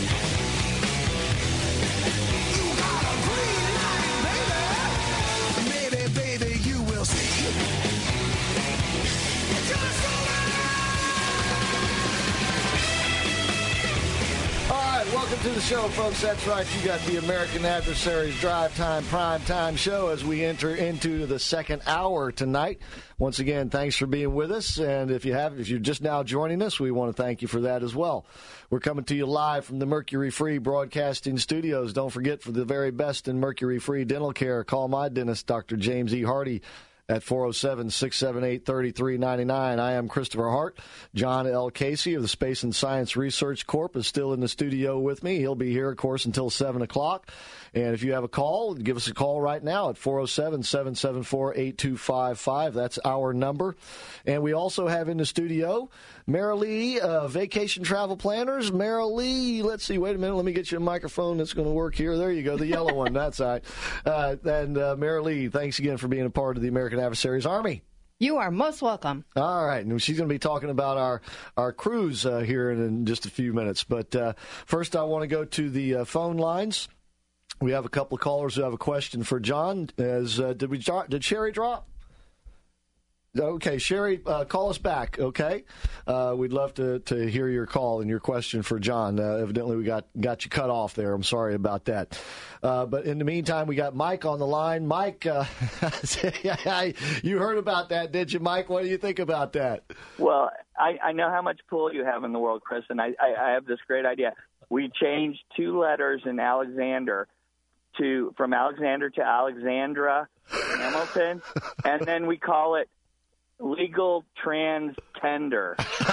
Welcome to the show, folks. That's right. You got the American Adversaries Drive Time Prime Time show as we enter into the second hour tonight. Once again, thanks for being with us. And if you have, if you're just now joining us, we want to thank you for that as well. We're coming to you live from the Mercury Free Broadcasting Studios. Don't forget, for the very best in Mercury Free dental care, call my dentist, Doctor James E. Hardy, at four oh seven, six seven eight, three three nine nine. I am Christopher Hart. John L. Casey of the Space and Science Research Corp is still in the studio with me. He'll be here, of course, until seven o'clock. And if you have a call, give us a call right now at four oh seven, seven seven four, eight two five five. That's our number. And we also have in the studio Marilee, uh, Vacation Travel Planners. Marilee, let's see, wait a minute. Let me get you a microphone that's going to work here. There you go, the yellow one. That's all right. Uh, and uh, Marilee, thanks again for being a part of the American Adversaries Army. You are most welcome. All right. And she's going to be talking about our, our cruise uh, here in, in just a few minutes. But uh, first, I want to go to the uh, phone lines. We have a couple of callers who have a question for John. As uh, did we did Sherry drop? Okay, Sherry, uh, call us back, okay? Uh, we'd love to, to hear your call and your question for John. Uh, evidently, we got, got you cut off there. I'm sorry about that. Uh, but in the meantime, we got Mike on the line. Mike, uh, you heard about that, did you, Mike? What do you think about that? Well, I, I know how much pull you have in the world, Chris, and I, I, I have this great idea. We changed two letters in Alexander to from Alexander to Alexandra Hamilton, and then we call it legal trans tender.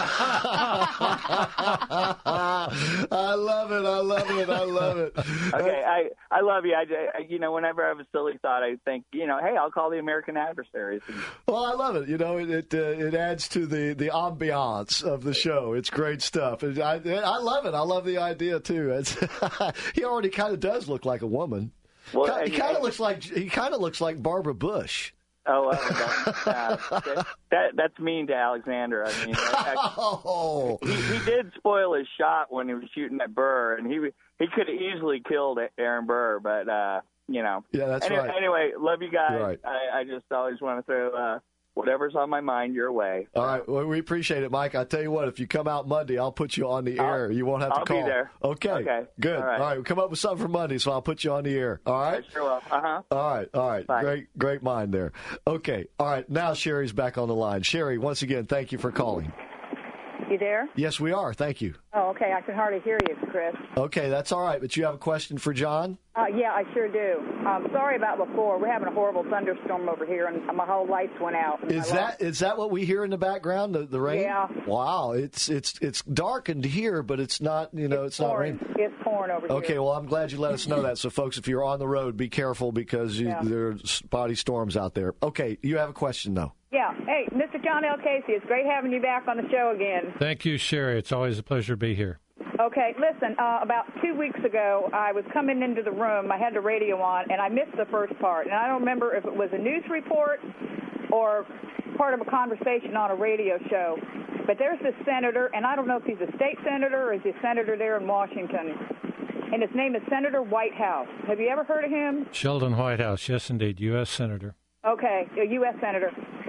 I love it. I love it. I love it. Okay, I, I love you. I, I, you know, whenever I have a silly thought, I think, you know, hey, I'll call the American Adversaries. Well, I love it. You know, it it, uh, it adds to the, the ambiance of the show. It's great stuff. I, I love it. I love the idea too. It's, he already kind of does look like a woman. Well, he kind of looks like he kind of looks like Barbara Bush. Oh, uh, that, uh, that that's mean to Alexander. I mean, I, I, oh. he, he did spoil his shot when he was shooting at Burr, and he he could have easily killed Aaron Burr, but uh, you know. Yeah, that's anyway, right. Anyway, love you guys. Right. I, I just always want to throw uh, whatever's on my mind your way. All right. Well, we appreciate it, Mike. I tell you what, if you come out Monday, I'll put you on the I'll, air. You won't have to I'll call. I'll be there. Okay. Okay. Good. All right. All right. We'll come up with something for Monday, so I'll put you on the air. All right. I sure will. Uh huh. All right. All right. Bye. Great. Great mind there. Okay. All right. Now Sherry's back on the line. Sherry, once again, thank you for calling. You there? Yes, we are. Thank you. Oh, okay. I can hardly hear you, Chris. Okay, that's all right. But you have a question for John? Uh, yeah, I sure do. Um, sorry about before. We're having a horrible thunderstorm over here, and my whole lights went out. Is that is that what we hear in the background? The, the rain? Yeah. Wow. It's it's it's darkened here, but it's not. You know, it's, it's not pouring. raining. It's pouring over here. Okay. Well, I'm glad you let us know that. So, folks, if you're on the road, be careful because you, Yeah. there's spotty storms out there. Okay. You have a question though. Yeah. Hey, Mister John L. Casey, it's great having you back on the show again. Thank you, Sherry. It's always a pleasure to be here. Okay, listen, uh, about two weeks ago, I was coming into the room. I had the radio on, and I missed the first part. And I don't remember if it was a news report or part of a conversation on a radio show. But there's this senator, and I don't know if he's a state senator or is he a senator there in Washington. And his name is Senator Whitehouse. Have you ever heard of him? Sheldon Whitehouse, yes, indeed, U S Senator. Okay, a U S Senator.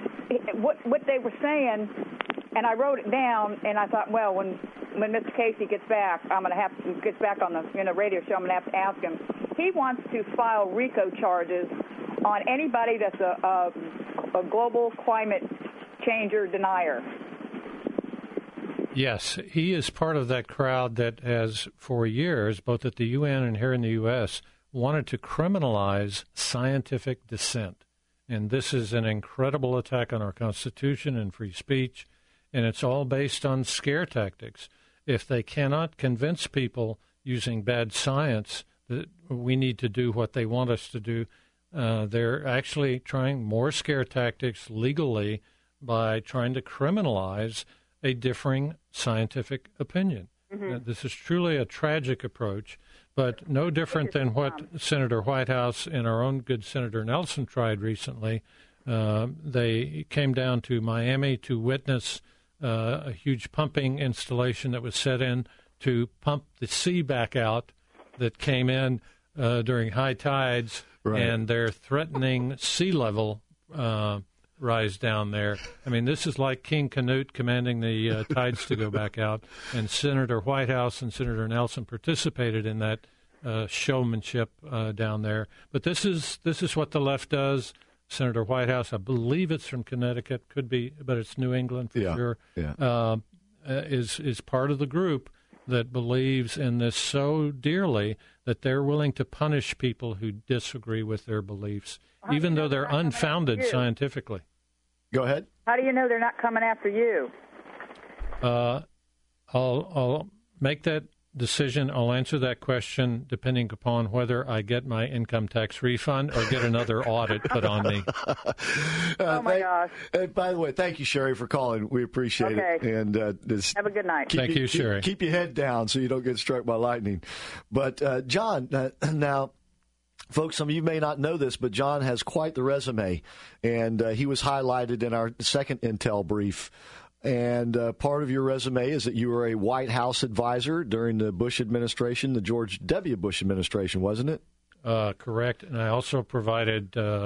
What what they were saying, and I wrote it down, and I thought, well, when when Mister Casey gets back, I'm going to have to gets back on the in a radio show. I'm going to have to ask him. He wants to file RICO charges on anybody that's a, a, a global climate changer denier. Yes, he is part of that crowd that has, for years, both at the U N and here in the U S, wanted to criminalize scientific dissent. And this is an incredible attack on our Constitution and free speech, and it's all based on scare tactics. If they cannot convince people using bad science that we need to do what they want us to do, uh, they're actually trying more scare tactics legally by trying to criminalize a differing scientific opinion. Mm-hmm. Uh, this is truly a tragic approach, but no different than what Senator Whitehouse and our own good Senator Nelson tried recently. Uh, they came down to Miami to witness uh, a huge pumping installation that was set in to pump the sea back out that came in uh, during high tides, right. And they're threatening sea level uh, rise down there. I mean, this is like King Canute commanding the uh, tides to go back out, and Senator Whitehouse and Senator Nelson participated in that uh, showmanship uh, down there. But this is this is what the left does. Senator Whitehouse, I believe it's from Connecticut, could be, but it's New England for yeah, sure, yeah. Uh, is is part of the group that believes in this so dearly that they're willing to punish people who disagree with their beliefs, How even do you though know they're they're not coming unfounded after you? scientifically. Go ahead. How do you know they're not coming after you? Uh, I'll I'll make that decision. I'll answer that question depending upon whether I get my income tax refund or get another audit put on me. Uh, oh, my thank, gosh. And by the way, thank you, Sherry, for calling. We appreciate Okay. it. And uh, this, Have a good night. keep Thank you, keep- Sherry. Keep your head down so you don't get struck by lightning. But, uh, John, uh, now, folks, some of you may not know this, but John has quite the resume. And uh, he was highlighted in our second Intel brief. And uh, part of your resume is that you were a White House advisor during the Bush administration, the George W. Bush administration, wasn't it? Uh, correct. And I also provided uh,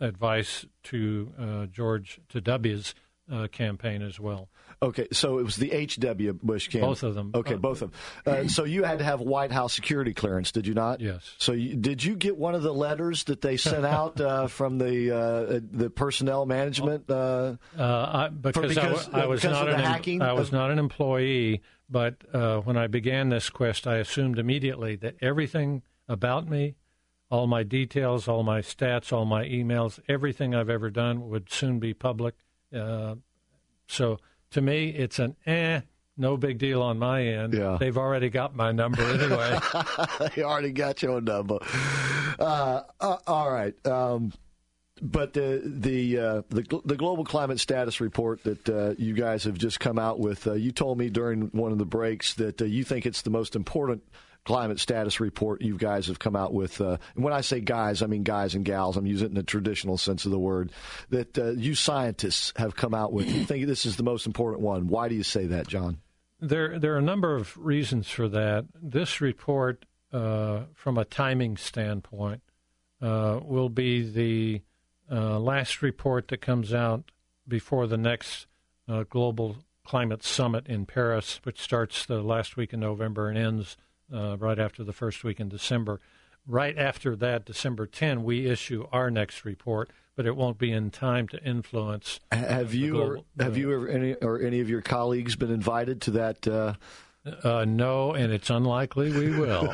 advice to uh, George to W's uh, campaign as well. Okay, so it was the H W. Bush campaign. Both of them. Okay, both of them. Uh, so you had to have White House security clearance, did you not? Yes. So you, did you get one of the letters that they sent out uh, from the uh, the personnel management? Uh, uh, I, because, because, I, I was because not of the an hacking? I was not an employee, but uh, when I began this quest, I assumed immediately that everything about me, all my details, all my stats, all my emails, everything I've ever done would soon be public. Uh, so to me, it's an eh, no big deal on my end. Yeah. They've already got my number anyway. They already got your number. Uh, uh, all right. Um, but the the, uh, the the global climate status report that uh, you guys have just come out with, uh, you told me during one of the breaks that uh, you think it's the most important climate status report you guys have come out with. Uh, and when I say guys, I mean guys and gals. I'm using it in the traditional sense of the word. That uh, you scientists have come out with. You think this is the most important one. Why do you say that, John? There, there are a number of reasons for that. This report, uh, from a timing standpoint, uh, will be the uh, last report that comes out before the next uh, Global Climate Summit in Paris, which starts the last week in November and ends Uh, right after the first week in December. Right after that, December tenth, we issue our next report, but it won't be in time to influence. Have you global, or have uh, you ever any or any of your colleagues been invited to that? Uh... Uh, no, and it's unlikely we will.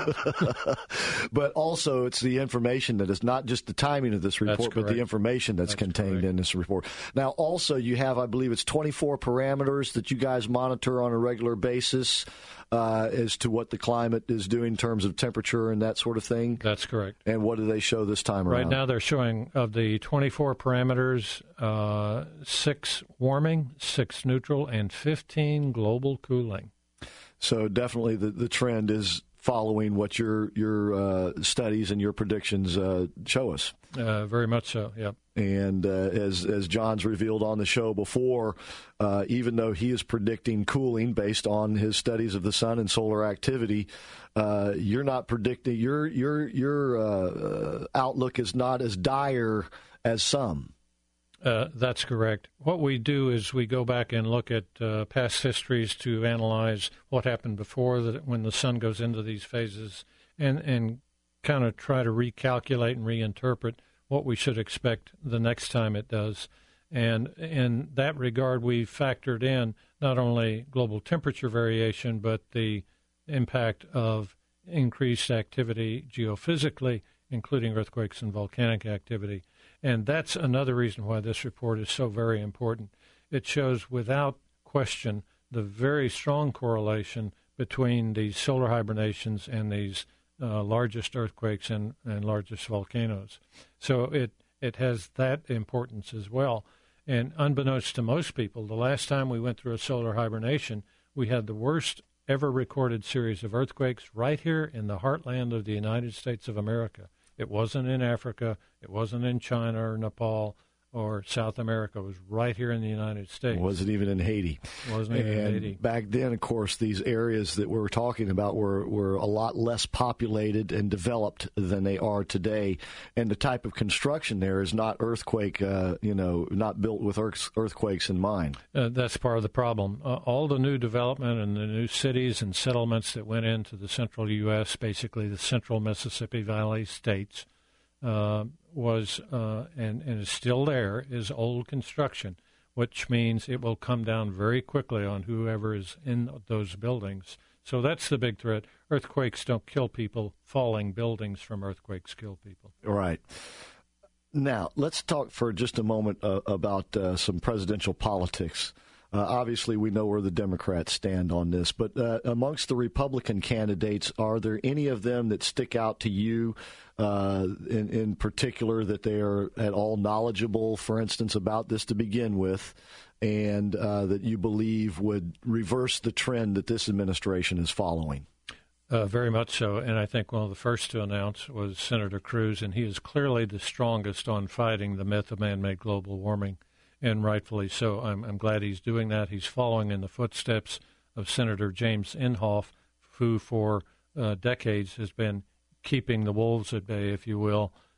But also, it's the information that is not just the timing of this report, but the information that's, that's contained correct. in this report. Now, also, you have, I believe, it's twenty-four parameters that you guys monitor on a regular basis uh, as to what the climate is doing in terms of temperature and that sort of thing. That's correct. And what do they show this time around? Right now, they're showing of the twenty-four parameters, uh, six warming, six neutral, and fifteen global cooling. So definitely the, the trend is following what your your uh, studies and your predictions uh, show us. Uh, very much so, yep. And uh, as as John's revealed on the show before, uh, even though he is predicting cooling based on his studies of the sun and solar activity, uh, you're not predicting your your your uh, outlook is not as dire as some. Uh, that's correct. What we do is we go back and look at uh, past histories to analyze what happened before that when the sun goes into these phases and, and kind of try to recalculate and reinterpret what we should expect the next time it does. And in that regard, we factored in not only global temperature variation, but the impact of increased activity geophysically, including earthquakes and volcanic activity. And that's another reason why this report is so very important. It shows without question the very strong correlation between these solar hibernations and these uh, largest earthquakes and, and largest volcanoes. So it, it has that importance as well. And unbeknownst to most people, the last time we went through a solar hibernation, we had the worst ever recorded series of earthquakes right here in the heartland of the United States of America. It wasn't in Africa. It wasn't in China or Nepal or South America. It was right here in the United States. It wasn't even in Haiti. It wasn't even and in Haiti. Back then, of course, these areas that we're talking about were, were a lot less populated and developed than they are today. And the type of construction there is not earthquake, uh, you know, not built with earth, earthquakes in mind. Uh, that's part of the problem. Uh, all the new development and the new cities and settlements that went into the central U S, basically the central Mississippi Valley states, uh, was uh, and, and is still there, is old construction, which means it will come down very quickly on whoever is in those buildings. So that's the big threat. Earthquakes don't kill people. Falling buildings from earthquakes kill people. Right. Now, let's talk for just a moment uh, about uh, some presidential politics. Uh, obviously, we know where the Democrats stand on this, but uh, amongst the Republican candidates, are there any of them that stick out to you uh, in, in particular that they are at all knowledgeable, for instance, about this to begin with, and uh, that you believe would reverse the trend that this administration is following? Uh, very much so, and I think one of the first to announce was Senator Cruz, and he is clearly the strongest on fighting the myth of man-made global warming. And rightfully so. I'm, I'm glad he's doing that. He's following in the footsteps of Senator James Inhofe, who for uh, decades has been keeping the wolves at bay, if you will,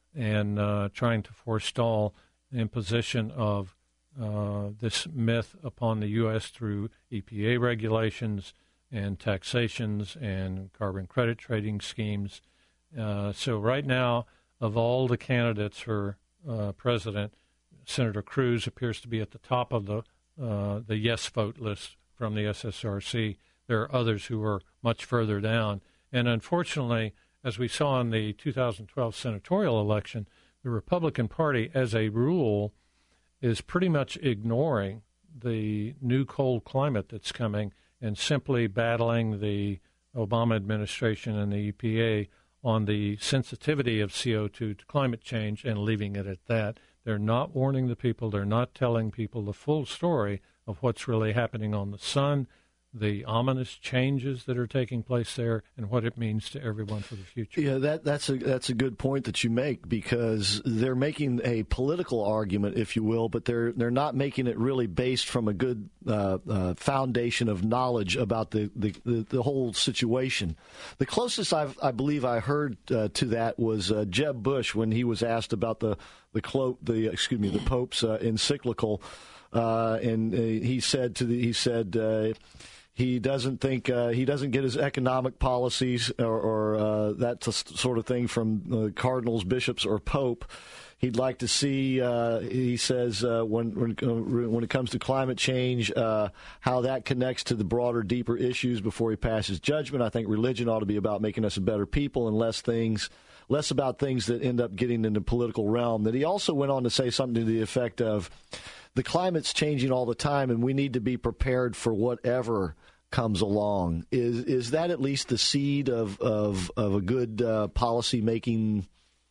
and uh, trying to forestall the imposition of uh, this myth upon the U S through E P A regulations and taxations and carbon credit trading schemes. Uh, so right now, of all the candidates for uh, president, Senator Cruz appears to be at the top of the uh, the yes vote list from the S S R C. There are others who are much further down. And unfortunately, as we saw in the two thousand twelve senatorial election, the Republican Party, as a rule, is pretty much ignoring the new cold climate that's coming and simply battling the Obama administration and the E P A on the sensitivity of C O two to climate change and leaving it at that. They're not warning the people. They're not telling people the full story of what's really happening on the sun, the ominous changes that are taking place there, and what it means to everyone for the future. Yeah, that, that's a that's a good point that you make, because they're making a political argument, if you will, but they're they're not making it really based from a good uh, uh, foundation of knowledge about the, the, the, the whole situation. The closest I've, I believe I heard uh, to that was uh, Jeb Bush when he was asked about the the clo- the excuse me the Pope's uh, encyclical, uh, and uh, he said to the he said. Uh, He doesn't think uh, he doesn't get his economic policies or, or uh, that sort of thing from uh, cardinals, bishops, or pope. He'd like to see, uh, he says, uh, when when when it comes to climate change, uh, how that connects to the broader, deeper issues before he passes judgment. I think religion ought to be about making us a better people and less things, less about things that end up getting in the political realm. That he also went on to say something to the effect of, the climate's changing all the time, and we need to be prepared for whatever comes along. Is is that at least the seed of of, of a good uh, policy making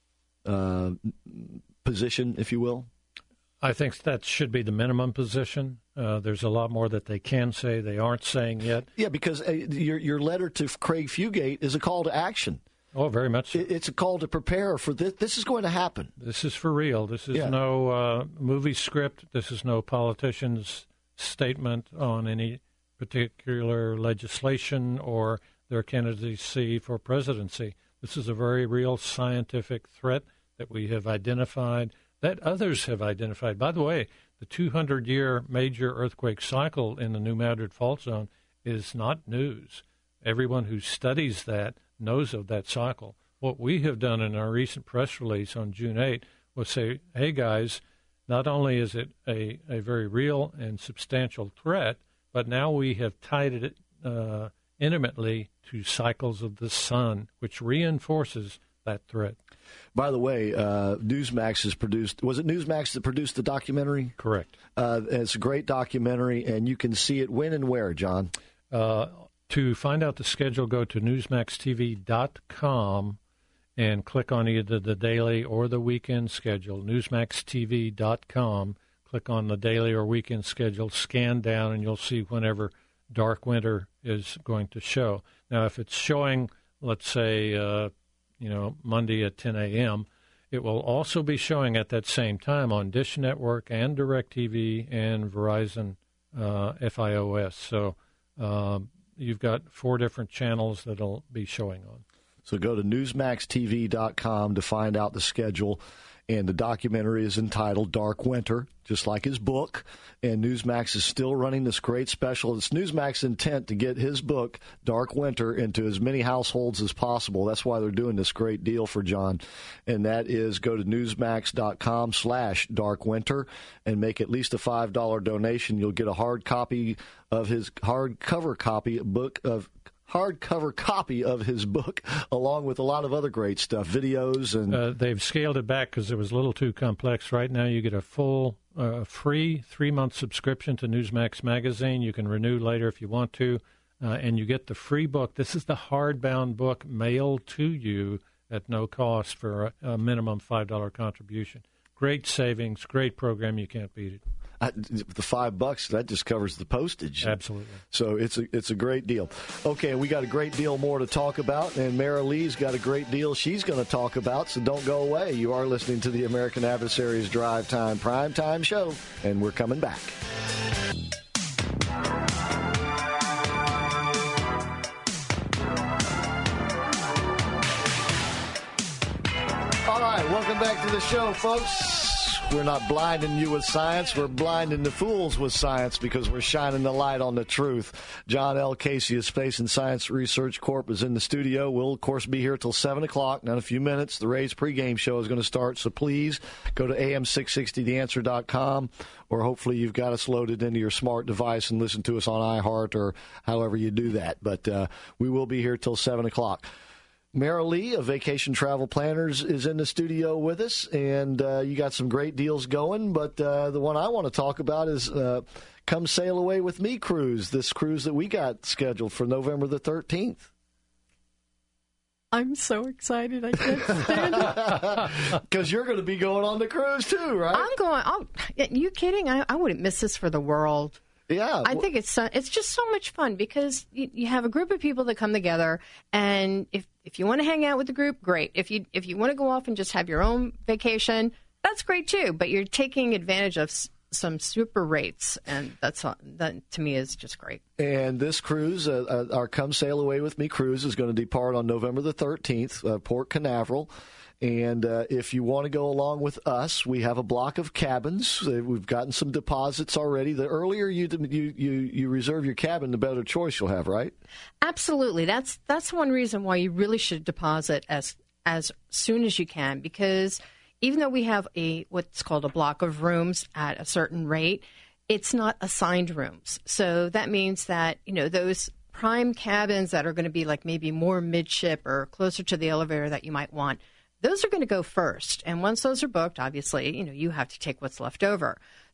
uh, position, if you will? I think that should be the minimum position. Uh, there's a lot more that they can say they aren't saying yet. Yeah, because uh, your your letter to Craig Fugate is a call to action. Oh, very much so. It's a call to prepare for this. This is going to happen. This is for real. This is yeah. no uh, movie script. This is no politician's statement on any particular legislation or their candidacy for presidency. This is a very real scientific threat that we have identified, that others have identified. By the way, the two hundred year major earthquake cycle in the New Madrid Fault Zone is not news. Everyone who studies that knows of that cycle. What we have done in our recent press release on June eighth was say, hey, guys, not only is it a, a very real and substantial threat, but now we have tied it uh, intimately to cycles of the sun, which reinforces that threat. By the way, uh, Newsmax has produced, was it Newsmax that produced the documentary? Correct. Uh, it's a great documentary, and you can see it when and where, John? Uh, to find out the schedule, go to newsmax t v dot com and click on either the daily or the weekend schedule, newsmax t v dot com. Click on the daily or weekend schedule, scan down, and you'll see whenever Dark Winter is going to show. Now, if it's showing, let's say, uh, you know, Monday at ten a.m., it will also be showing at that same time on Dish Network and DirecTV and Verizon uh, F I O S. So um, you've got four different channels that it'll be showing on. So go to newsmax t v dot com to find out the schedule. And the documentary is entitled Dark Winter, just like his book. And Newsmax is still running this great special. It's Newsmax's intent to get his book, Dark Winter, into as many households as possible. That's why they're doing this great deal for John. And that is go to newsmax dot com slash dark winter and make at least a five dollar donation. You'll get a hard copy of his hardcover copy book of hardcover copy of his book, along with a lot of other great stuff, videos. and uh, They've scaled it back because it was a little too complex. Right now you get a full, uh, free three-month subscription to Newsmax Magazine. You can renew later if you want to, uh, and you get the free book. This is the hardbound book mailed to you at no cost for a, a minimum five dollar contribution. Great savings, great program. You can't beat it. I, the five bucks, that just covers the postage. Absolutely. So it's a it's a great deal. Okay, we got a great deal more to talk about, and Mara Lee's got a great deal she's going to talk about, so don't go away. You are listening to the American Adversaries Drive Time Prime Time Show, and we're coming back. All right, Welcome back to the show, folks. We're not blinding you with science. We're blinding the fools with science because we're shining the light on the truth. John L. Casey of Space and Science Research Corp is in the studio. We'll, of course, be here till seven o'clock. Now, in a few minutes, the Rays pregame show is going to start, so please go to A M six sixty the answer dot com, or hopefully you've got us loaded into your smart device and listen to us on iHeart or however you do that. But uh, we will be here till seven o'clock. Mara Lee of Vacation Travel Planners is in the studio with us, and uh, you got some great deals going. But uh, the one I want to talk about is uh, Come Sail Away With Me cruise, this cruise that we got scheduled for November the thirteenth. I'm so excited. I can't stand it. Because you're going to be going on the cruise too, right? I'm going, oh, you kidding? I, I wouldn't miss this for the world. Yeah. I think it's uh, it's just so much fun because you, you have a group of people that come together, and if if you want to hang out with the group, great. If you if you want to go off and just have your own vacation, that's great too. But you're taking advantage of s- some super rates, and that's that to me is just great. And this cruise, uh, uh, our Come Sail Away With Me cruise, is going to depart on November the thirteenth, uh, Port Canaveral. And uh, if you want to go along with us, we have a block of cabins. Uh, we've gotten some deposits already. The earlier you, you you you reserve your cabin, the better choice you'll have, right? Absolutely. That's that's one reason why you really should deposit as as soon as you can, because even though we have a what's called a block of rooms at a certain rate, it's not assigned rooms. So that means that, you know, those prime cabins that are going to be like maybe more midship or closer to the elevator that you might want, those are going to go first. And once those are booked, obviously, you know, you have to take what's left over.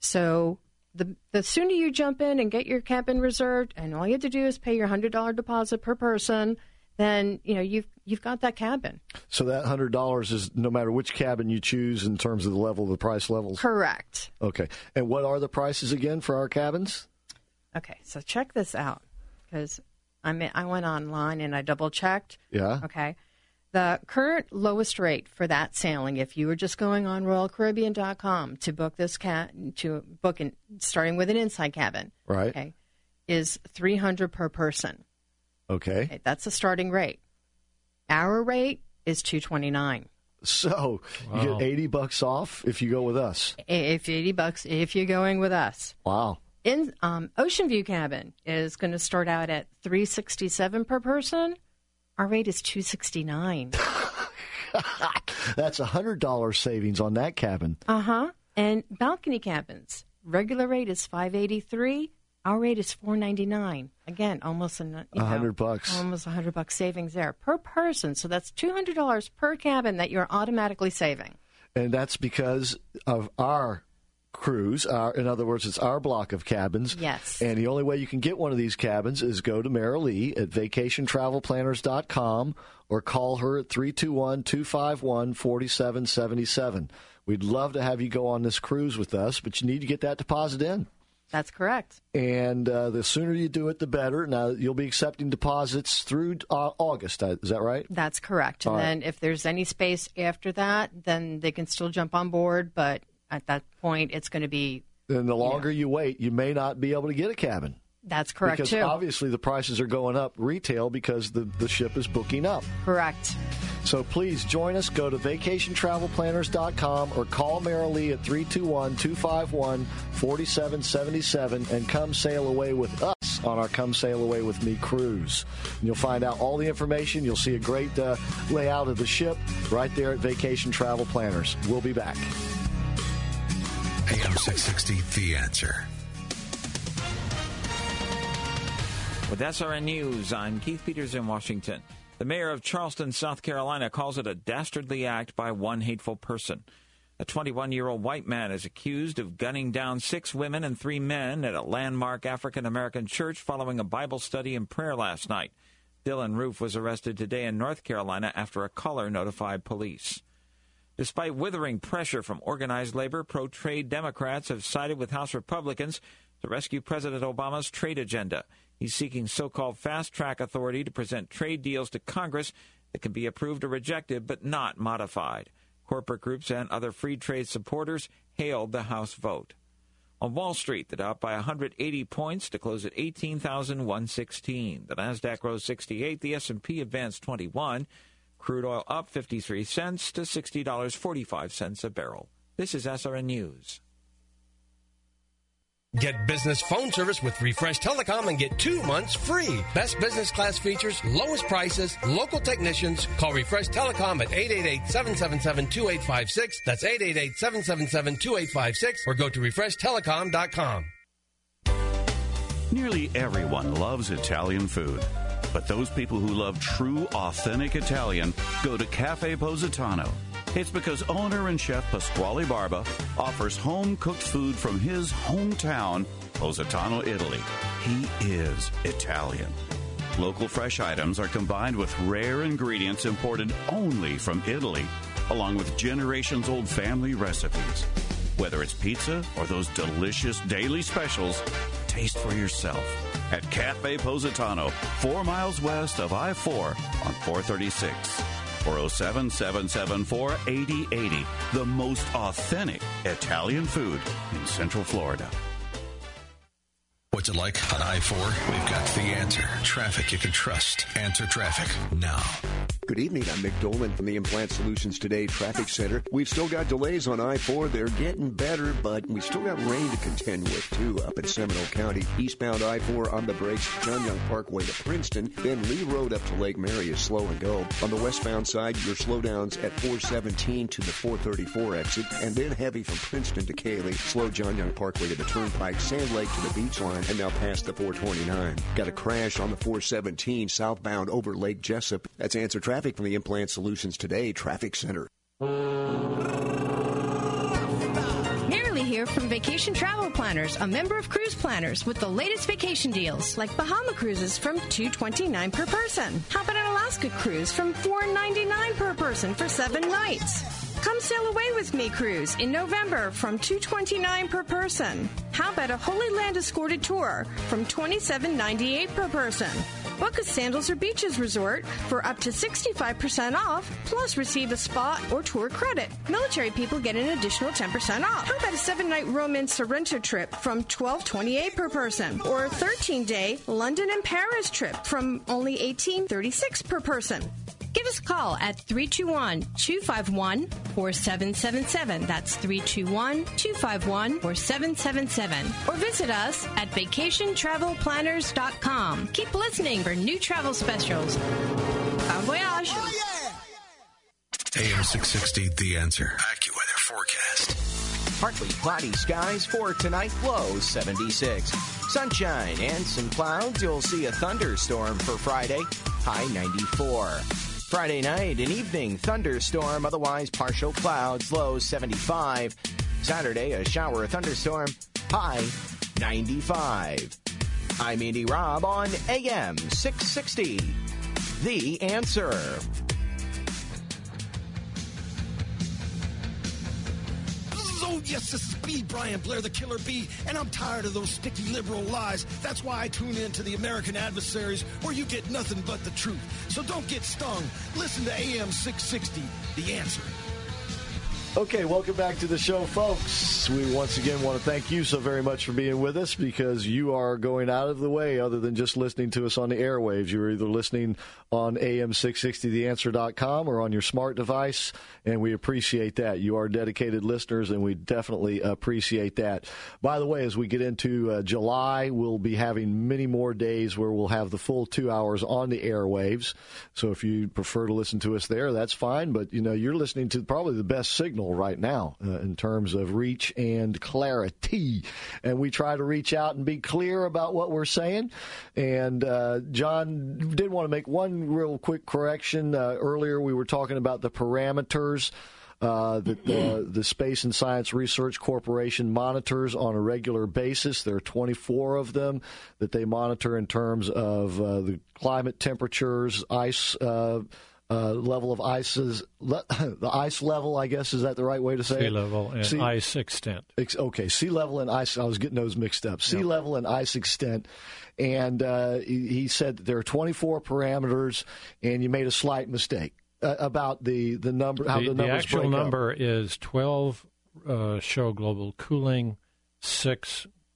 So the the sooner you jump in and get your cabin reserved, and all you have to do is pay your one hundred dollars deposit per person, then, you know, you've you've got that cabin. So that one hundred dollars is no matter which cabin you choose in terms of the level, the price levels? Correct. Okay. And what are the prices again for our cabins? Okay, so check this out, because I mean, I went online and I double-checked. Yeah. Okay. The current lowest rate for that sailing, if you were just going on Royal Caribbean dot com to book this cat to book in, starting with an inside cabin, right? Okay, is three hundred per person. Okay. Okay, that's the starting rate. Our rate is two twenty nine. So Wow. you get eighty bucks off if you go with us. If eighty bucks, if you're going with us. Wow. In um, Ocean View cabin is going to start out at three sixty seven per person. Our rate is two sixty-nine. That's a one hundred dollars savings on that cabin. Uh-huh. And balcony cabins, regular rate is five eighty-three. Our rate is four ninety-nine. Again, almost a you know, one hundred bucks. Almost one hundred bucks savings there per person. So that's two hundred dollars per cabin that you're automatically saving. And that's because of our cruise. Our, in other words, it's our block of cabins. Yes. And the only way you can get one of these cabins is go to Mara Lee at vacation travel planners dot com or call her at three two one, two five one, four seven seven seven. We'd love to have you go on this cruise with us, but you need to get that deposit in. That's correct. And uh, the sooner you do it, the better. Now, you'll be accepting deposits through uh, August. Is that right? That's correct. And All right. then if there's any space after that, then they can still jump on board. But at that point, it's going to be... And the longer you wait, you may not be able to get a cabin. That's correct, because too. obviously the prices are going up retail because the, the ship is booking up. Correct. So please join us. Go to vacation travel planners dot com or call Mara Lee at three two one, two five one, four seven seven seven and come sail away with us on our Come Sail Away With Me cruise. And you'll find out all the information. You'll see a great uh, layout of the ship right there at Vacation Travel Planners. We'll be back. A M six sixty, The Answer. With S R N News, I'm Keith Peters in Washington. The mayor of Charleston, South Carolina, calls it a dastardly act by one hateful person. A twenty-one-year-old white man is accused of gunning down six women and three men at a landmark African-American church following a Bible study and prayer last night. Dylan Roof was arrested today in North Carolina after a caller notified police. Despite withering pressure from organized labor, pro-trade Democrats have sided with House Republicans to rescue President Obama's trade agenda. He's seeking so-called fast-track authority to present trade deals to Congress that can be approved or rejected but not modified. Corporate groups and other free trade supporters hailed the House vote. On Wall Street, the Dow up by one hundred eighty points to close at eighteen thousand one hundred sixteen. The Nasdaq rose sixty-eight. The S and P advanced twenty-one. Crude oil up fifty-three cents to sixty dollars and forty-five cents a barrel. This is S R N News. Get business phone service with Refresh Telecom and get two months free. Best business class features, lowest prices, local technicians. Call Refresh Telecom at eight eight eight, seven seven seven, two eight five six. That's eight eight eight, seven seven seven, two eight five six or go to refresh telecom dot com. Nearly everyone loves Italian food. But those people who love true, authentic Italian go to Cafe Positano. It's because owner and chef Pasquale Barba offers home-cooked food from his hometown, Positano, Italy. He is Italian. Local fresh items are combined with rare ingredients imported only from Italy, along with generations-old family recipes. Whether it's pizza or those delicious daily specials, taste for yourself at Cafe Positano, four miles west of I four on four thirty-six. Or oh seven, seven seven four, eight oh eight oh. The most authentic Italian food in Central Florida. What's it like on I four? We've got the answer. Traffic you can trust. Answer traffic now. Good evening. I'm Mick Dolman from the Implant Solutions Today Traffic Center. We've still got delays on I four. They're getting better, but we still got rain to contend with, too, up in Seminole County. Eastbound I four on the brakes, John Young Parkway to Princeton. Then Lee Road up to Lake Mary is slow and go. On the westbound side, your slowdowns at four seventeen to the four thirty-four exit, and then heavy from Princeton to Cayley. Slow John Young Parkway to the Turnpike, Sand Lake to the beach line, and now past the four twenty-nine. Got a crash on the four seventeen southbound over Lake Jessup. That's Answer Traffic from the Implant Solutions Today Traffic Center. Marilee here from Vacation Travel Planners, a member of Cruise Planners with the latest vacation deals, like Bahama cruises from two hundred twenty-nine dollars per person. How about an Alaska cruise from four hundred ninety-nine dollars per person for seven nights? Come sail away with me cruise in November from two hundred twenty-nine dollars per person. How about a Holy Land escorted tour from twenty-seven ninety-eight per person? Book a Sandals or Beaches resort for up to sixty-five percent off, plus receive a spa or tour credit. Military people get an additional ten percent off. How about a seven-night Rome and Sorrento trip from twelve twenty-eight per person, or a thirteen-day London and Paris trip from only eighteen thirty-six per person? Give us a call at three two one, two five one, four seven seven seven. That's three two one, two five one, four seven seven seven. Or visit us at vacation travel planners dot com. Keep listening for new travel specials. Bon voyage! Oh, yeah. A M six sixty, The Answer. AccuWeather forecast. Partly cloudy skies for tonight, low seventy-six. Sunshine and some clouds. You'll see a thunderstorm for Friday, high ninety-four. Friday night and evening, thunderstorm, otherwise partial clouds, low seventy-five. Saturday, a shower or thunderstorm, high ninety-five. I'm Andy Robb on A M six sixty. The Answer. Oh, yes, this is B. Brian Blair, the Killer Bee, and I'm tired of those sticky liberal lies. That's why I tune in to the American Adversaries, where you get nothing but the truth. So don't get stung. Listen to A M six sixty, The Answer. Okay, welcome back to the show, folks. We once again want to thank you so very much for being with us, because you are going out of the way other than just listening to us on the airwaves. You're either listening on A M six sixty the answer dot com or on your smart device, and we appreciate that. You are dedicated listeners, and we definitely appreciate that. By the way, as we get into uh, July, we'll be having many more days where we'll have the full two hours on the airwaves. So if you prefer to listen to us there, that's fine. But, you know, you're listening to probably the best signal right now uh, in terms of reach and clarity. And we try to reach out and be clear about what we're saying. And uh, John did want to make one real quick correction. Uh, earlier we were talking about the parameters uh, that the, the Space and Science Research Corporation monitors on a regular basis. There are twenty-four of them that they monitor in terms of uh, the climate temperatures, ice uh Uh, level of ices, le- the ice level, I guess, is that the right way to say sea it? Sea level and sea, ice extent. Ex- okay, sea level and ice. I was getting those mixed up. Sea yep. level and ice extent. And uh, he, he said that there are twenty-four parameters, and you made a slight mistake uh, about the, the number, how the, the numbers The actual break number up. is twelve uh, show global cooling, six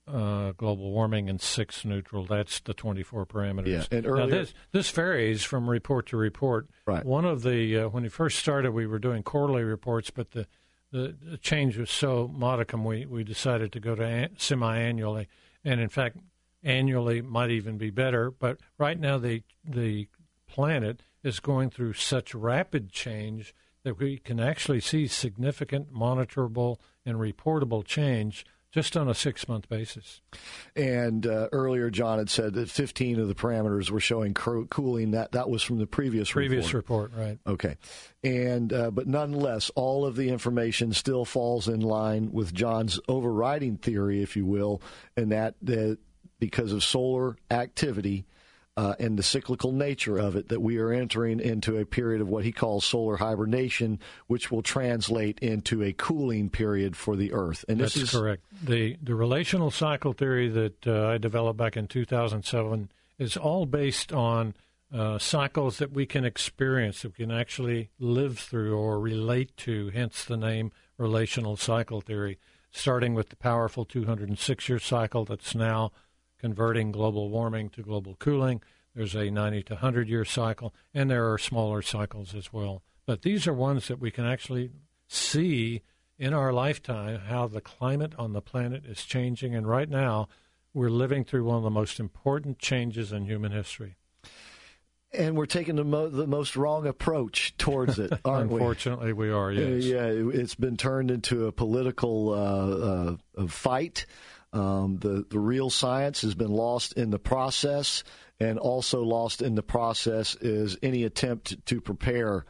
uh, global warming and six neutral. That's the twenty-four parameters. Yeah, and earlier, now this, this varies from report to report. Right. One of the, uh, when we first started, we were doing quarterly reports, but the, the, the change was so modicum, we, we decided to go to an, semi-annually. And in fact, annually might even be better. But right now, the the planet is going through such rapid change that we can actually see significant monitorable and reportable change just on a six-month basis. And uh, earlier, John had said that fifteen of the parameters were showing co- cooling. That that was from the previous previous report. report, right? Okay, and uh, but nonetheless, all of the information still falls in line with John's overriding theory, if you will, and that that because of solar activity. Uh, and the cyclical nature of it, that we are entering into a period of what he calls solar hibernation, which will translate into a cooling period for the Earth. And That's this is correct. The the relational cycle theory that uh, I developed back in two thousand seven is all based on uh, cycles that we can experience, that we can actually live through or relate to, hence the name relational cycle theory, starting with the powerful two hundred six year cycle that's now converting global warming to global cooling. There's a ninety to one hundred year cycle, and there are smaller cycles as well. But these are ones that we can actually see in our lifetime how the climate on the planet is changing. And right now, we're living through one of the most important changes in human history. And we're taking the, mo- the most wrong approach towards it, aren't Unfortunately, we? Unfortunately, we are, yes. Uh, yeah, it's been turned into a political uh, uh, fight. Um, the, the real science has been lost in the process, and also lost in the process is any attempt to prepare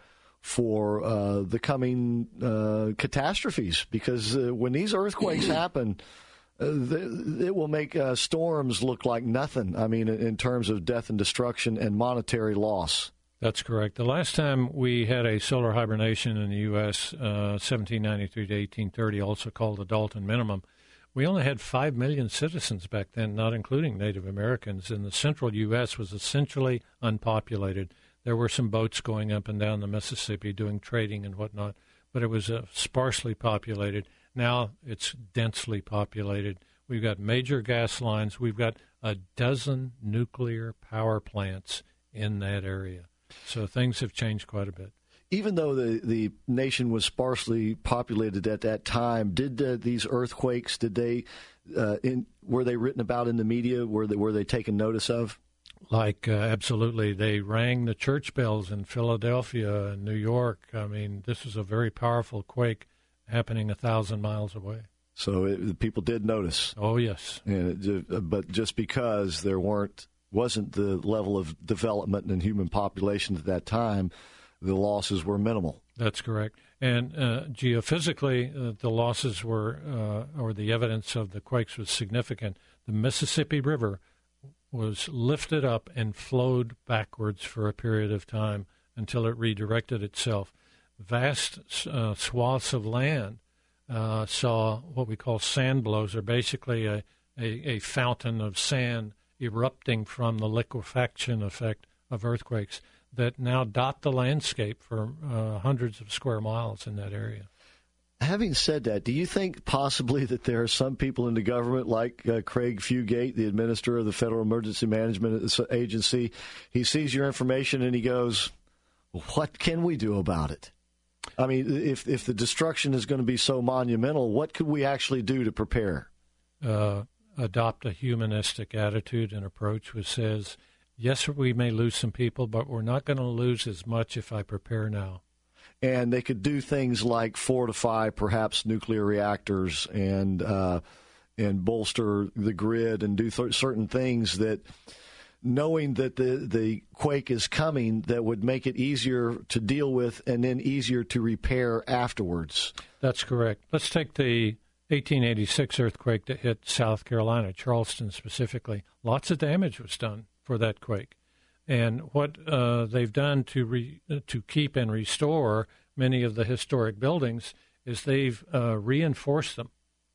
for uh, the coming uh, catastrophes. Because uh, when these earthquakes happen, uh, the, it will make uh, storms look like nothing, I mean, in, in terms of death and destruction and monetary loss. That's correct. The last time we had a solar hibernation in the U S, uh, seventeen ninety-three to eighteen thirty, also called the Dalton Minimum, we only had five million citizens back then, not including Native Americans, and the central U S was essentially unpopulated. There were some boats going up and down the Mississippi doing trading and whatnot, but it was uh, sparsely populated. Now it's densely populated. We've got major gas lines. We've got a dozen nuclear power plants in that area. So things have changed quite a bit. Even though the, the nation was sparsely populated at that time, did uh, these earthquakes, did they, uh, in, were they written about in the media? Were they, were they taken notice of? Like, uh, absolutely. They rang the church bells in Philadelphia and New York. I mean, this is a very powerful quake happening a thousand miles away. So it, people did notice. Oh, yes. And it, but just because there weren't, wasn't the level of development in human population at that time, the losses were minimal. That's correct. And uh, geophysically, uh, the losses were, uh, or the evidence of the quakes was significant. The Mississippi River was lifted up and flowed backwards for a period of time until it redirected itself. Vast uh, swaths of land uh, saw what we call sand blows, or basically a, a, a fountain of sand erupting from the liquefaction effect of earthquakes that now dot the landscape for uh, hundreds of square miles in that area. Having said that, do you think possibly that there are some people in the government like uh, Craig Fugate, the administrator of the Federal Emergency Management Agency, he sees your information and he goes, what can we do about it? I mean, if if the destruction is going to be so monumental, what could we actually do to prepare? Uh, adopt a humanistic attitude and approach which says, yes, we may lose some people, but we're not going to lose as much if I prepare now. And they could do things like fortify perhaps nuclear reactors and uh, and bolster the grid and do th- certain things that, knowing that the, the quake is coming, that would make it easier to deal with and then easier to repair afterwards. That's correct. Let's take the eighteen eighty-six earthquake that hit South Carolina, Charleston specifically. Lots of damage was done for that quake. And what uh, they've done to re, to keep and restore many of the historic buildings is they've uh, reinforced them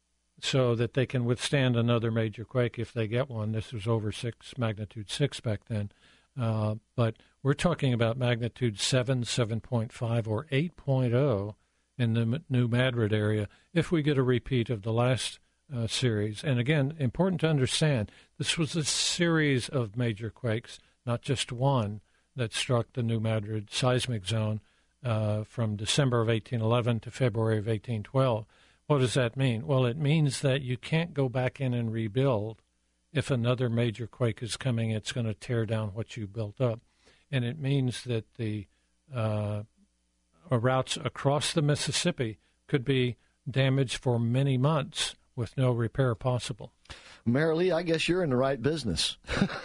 so that they can withstand another major quake if they get one. This was over six, magnitude six back then. Uh, but we're talking about magnitude seven, seven point five, or eight point oh in the New Madrid area if we get a repeat of the last uh, series. And again, important to understand, this was a series of major quakes, not just one that struck the New Madrid seismic zone uh, from December of eighteen eleven to February of eighteen twelve. What does that mean? Well, it means that you can't go back in and rebuild. If another major quake is coming, it's going to tear down what you built up. And it means that the uh, routes across the Mississippi could be damaged for many months with no repair possible. Marilee, I guess you're in the right business.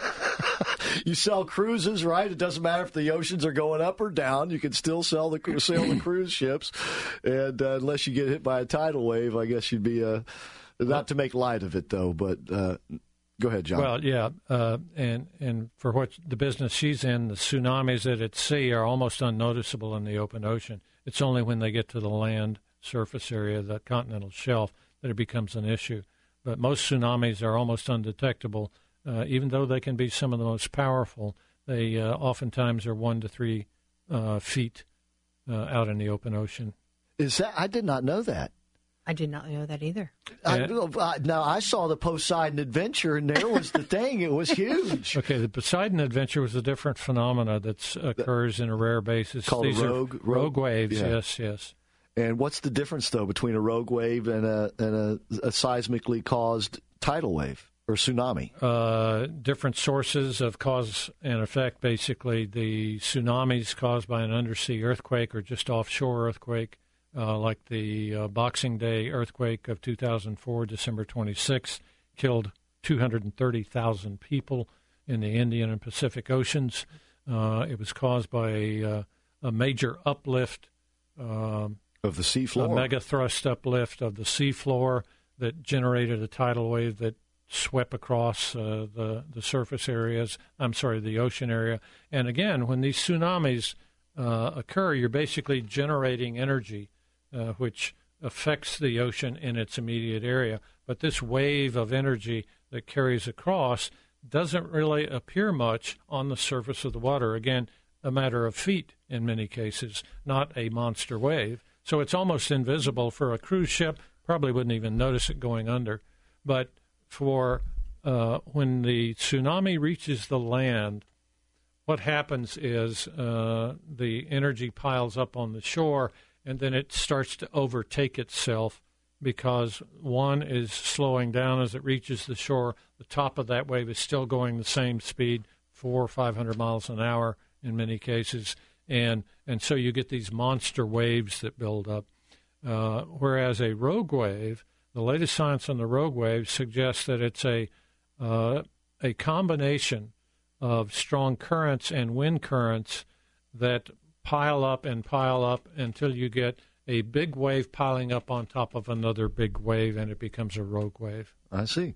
You sell cruises, right? It doesn't matter if the oceans are going up or down. You can still sell the sail the cruise ships, and uh, unless you get hit by a tidal wave, I guess you'd be uh, not to make light of it, though. But uh, go ahead, John. Well, yeah, uh, and and for what the business she's in, the tsunamis at sea are almost unnoticeable in the open ocean. It's only when they get to the land surface area, the continental shelf, that it becomes an issue. But most tsunamis are almost undetectable. Uh, even though they can be some of the most powerful, they uh, oftentimes are one to three uh, feet uh, out in the open ocean. Is that? I did not know that. I did not know that either. I, uh, now, I saw the Poseidon Adventure, and there was the thing. It was huge. Okay, the Poseidon Adventure was a different phenomena that occurs in a rare basis. Called These rogue, are rogue waves, yeah. yes, yes. And what's the difference, though, between a rogue wave and a, and a, a seismically caused tidal wave? Or tsunami? Uh, different sources of cause and effect. Basically, the tsunamis caused by an undersea earthquake or just offshore earthquake, uh, like the uh, Boxing Day earthquake of two thousand four, December twenty-sixth, killed two hundred thirty thousand people in the Indian and Pacific Oceans. Uh, it was caused by a, uh, a major uplift um, of the seafloor, a mega thrust uplift of the seafloor that generated a tidal wave that swept across uh, the, the surface areas, I'm sorry, the ocean area. And again, when these tsunamis uh, occur, you're basically generating energy, uh, which affects the ocean in its immediate area. But this wave of energy that carries across doesn't really appear much on the surface of the water. Again, a matter of feet in many cases, not a monster wave. So it's almost invisible for a cruise ship, probably wouldn't even notice it going under. But for uh, when the tsunami reaches the land, what happens is uh, the energy piles up on the shore, and then it starts to overtake itself because one is slowing down as it reaches the shore. The top of that wave is still going the same speed, four or five hundred miles an hour in many cases, and and so you get these monster waves that build up. Uh, whereas a rogue wave, the latest science on the rogue wave suggests that it's a uh, a combination of strong currents and wind currents that pile up and pile up until you get a big wave piling up on top of another big wave, and it becomes a rogue wave. I see.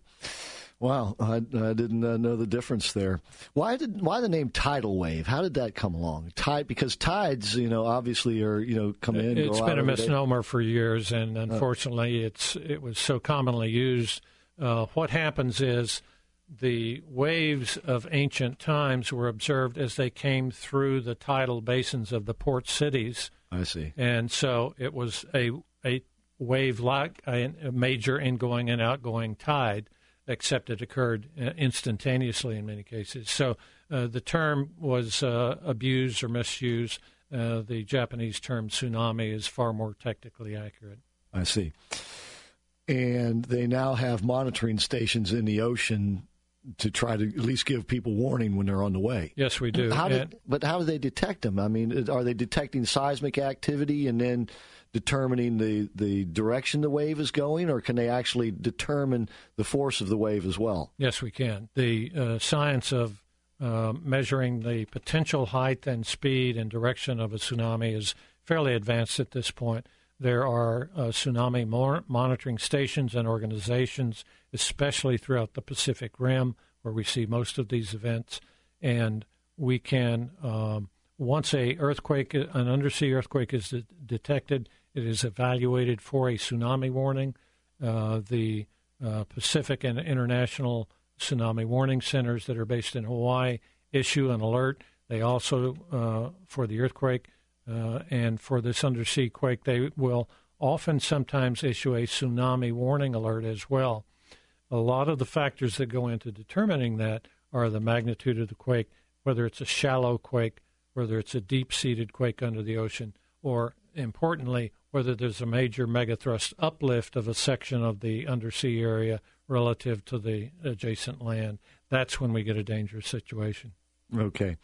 Wow, I, I didn't uh, know the difference there. Why did why the name tidal wave? How did that come along? Tide, because tides, you know, obviously are you know come in. It's go been out a misnomer day. for years, and unfortunately, uh. it's it was so commonly used. Uh, what happens is the waves of ancient times were observed as they came through the tidal basins of the port cities. I see, and so it was a a wave like a, a major ingoing and outgoing tide, except it occurred instantaneously in many cases. So uh, the term was uh, abused or misused. Uh, the Japanese term tsunami is far more technically accurate. I see. And they now have monitoring stations in the ocean to try to at least give people warning when they're on the way. Yes, we do. How did, but how do they detect them? I mean, are they detecting seismic activity and then determining the, the direction the wave is going, or can they actually determine the force of the wave as well? Yes, we can. The uh, science of uh, measuring the potential height and speed and direction of a tsunami is fairly advanced at this point. There are uh, tsunami mo- monitoring stations and organizations, especially throughout the Pacific Rim, where we see most of these events. And we can, um, once a earthquake, an undersea earthquake is de- detected, it is evaluated for a tsunami warning. Uh, the uh, Pacific and International Tsunami Warning Centers that are based in Hawaii issue an alert. They also, uh, for the earthquake uh, and for this undersea quake, they will often sometimes issue a tsunami warning alert as well. A lot of the factors that go into determining that are the magnitude of the quake, whether it's a shallow quake, whether it's a deep-seated quake under the ocean, or, importantly, whether there's a major megathrust uplift of a section of the undersea area relative to the adjacent land. That's when we get a dangerous situation. Okay.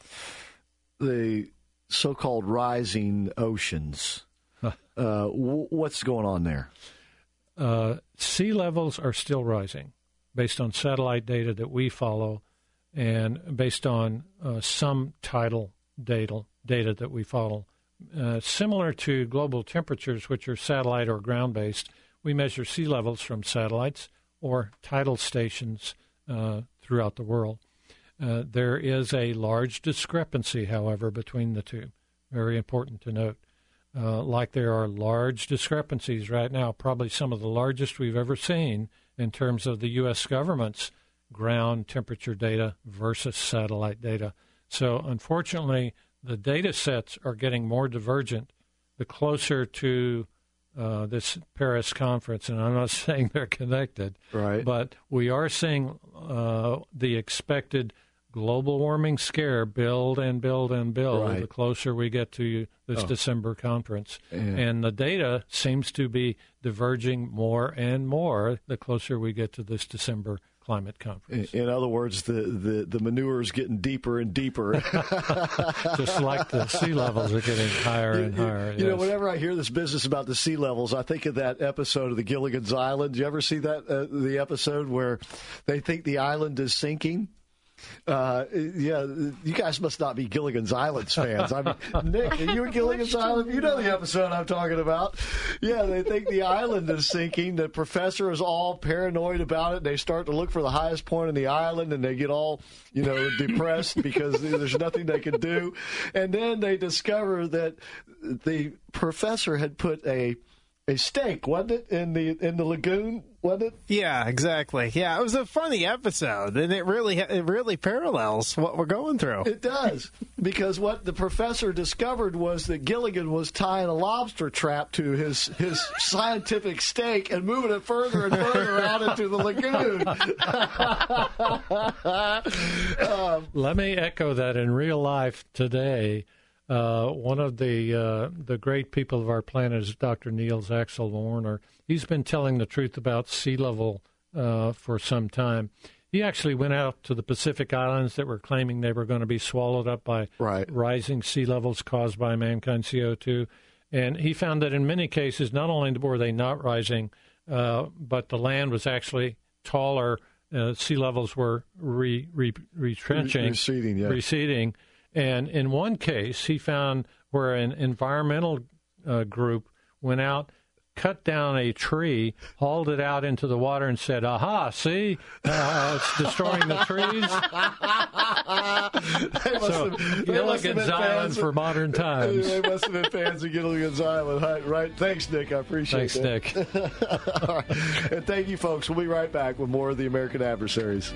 The so-called rising oceans, uh, w- what's going on there? Uh, sea levels are still rising based on satellite data that we follow and based on uh, some tidal data, data that we follow. Uh, similar to global temperatures, which are satellite or ground-based, we measure sea levels from satellites or tidal stations uh, throughout the world. Uh, there is a large discrepancy, however, between the two. Very important to note. Uh, like there are large discrepancies right now, probably some of the largest we've ever seen in terms of the U S government's ground temperature data versus satellite data. So, unfortunately, the data sets are getting more divergent the closer to uh, this Paris conference, and I'm not saying they're connected, right? But we are seeing uh, the expected global warming scare build and build and build right. the closer we get to this oh. December conference. Yeah. And the data seems to be diverging more and more the closer we get to this December climate conference. In other words, the, the, the manure is getting deeper and deeper. Just like the sea levels are getting higher and you, higher. You yes. know, whenever I hear this business about the sea levels, I think of that episode of the Gilligan's Island. Do you ever see that, uh, the episode where they think the island is sinking? Uh, yeah, you guys must not be Gilligan's Island fans. I mean, Nick, are you a Gilligan's Island? You know the episode I'm talking about. Yeah, they think the island is sinking. The professor is all paranoid about it. They start to look for the highest point in the island, and they get all, you know, depressed because there's nothing they can do. And then they discover that the professor had put a a stake, wasn't it, in the in the lagoon? Wasn't it? Yeah, exactly. Yeah, it was a funny episode, and it really it really parallels what we're going through. It does, because what the professor discovered was that Gilligan was tying a lobster trap to his his scientific stake and moving it further and further out into the lagoon. um, Let me echo that in real life today. Uh, one of the uh, the great people of our planet is Doctor Niels Axel Warner. He's been telling the truth about sea level uh, for some time. He actually went out to the Pacific Islands that were claiming they were going to be swallowed up by right. rising sea levels caused by mankind C O two. And he found that in many cases, not only were they not rising, uh, but the land was actually taller. Uh, sea levels were re, re, retrenching, re- receding, yeah. receding. And in one case, he found where an environmental uh, group went out, cut down a tree, hauled it out into the water, and said, aha, see, uh, it's destroying the trees. So, have, Gilligan's Island for modern times. They must have been fans of Gilligan's Island, right? right. Thanks, Nick. I appreciate Thanks, that. Nick. All right. And thank you, folks. We'll be right back with more of the American Adversaries.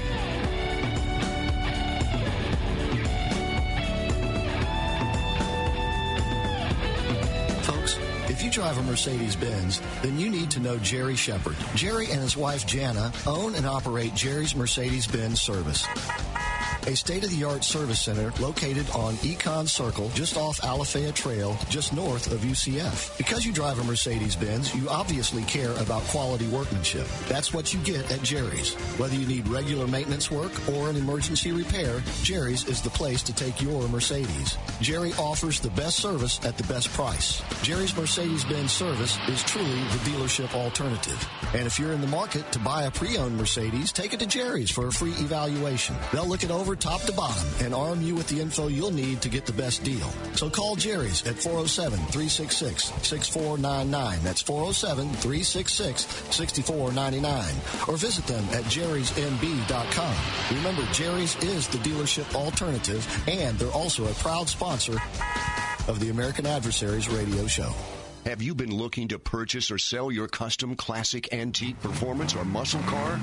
If you drive a Mercedes-Benz, then you need to know Jerry Shepard. Jerry and his wife, Jana, own and operate Jerry's Mercedes-Benz Service, a state-of-the-art service center located on Econ Circle, just off Alafaya Trail, just north of U C F. Because you drive a Mercedes-Benz, you obviously care about quality workmanship. That's what you get at Jerry's. Whether you need regular maintenance work or an emergency repair, Jerry's is the place to take your Mercedes. Jerry offers the best service at the best price. Jerry's Mercedes-Benz service is truly the dealership alternative. And if you're in the market to buy a pre-owned Mercedes, take it to Jerry's for a free evaluation. They'll look it over top to bottom and arm you with the info you'll need to get the best deal. So call Jerry's at four oh seven, three six six, six four nine nine. That's four oh seven, three six six, six four nine nine. Or visit them at jerrys n b dot com. Remember, Jerry's is the dealership alternative, and they're also a proud sponsor of the American Adversaries radio show. Have you been looking to purchase or sell your custom classic antique performance or muscle car? You'll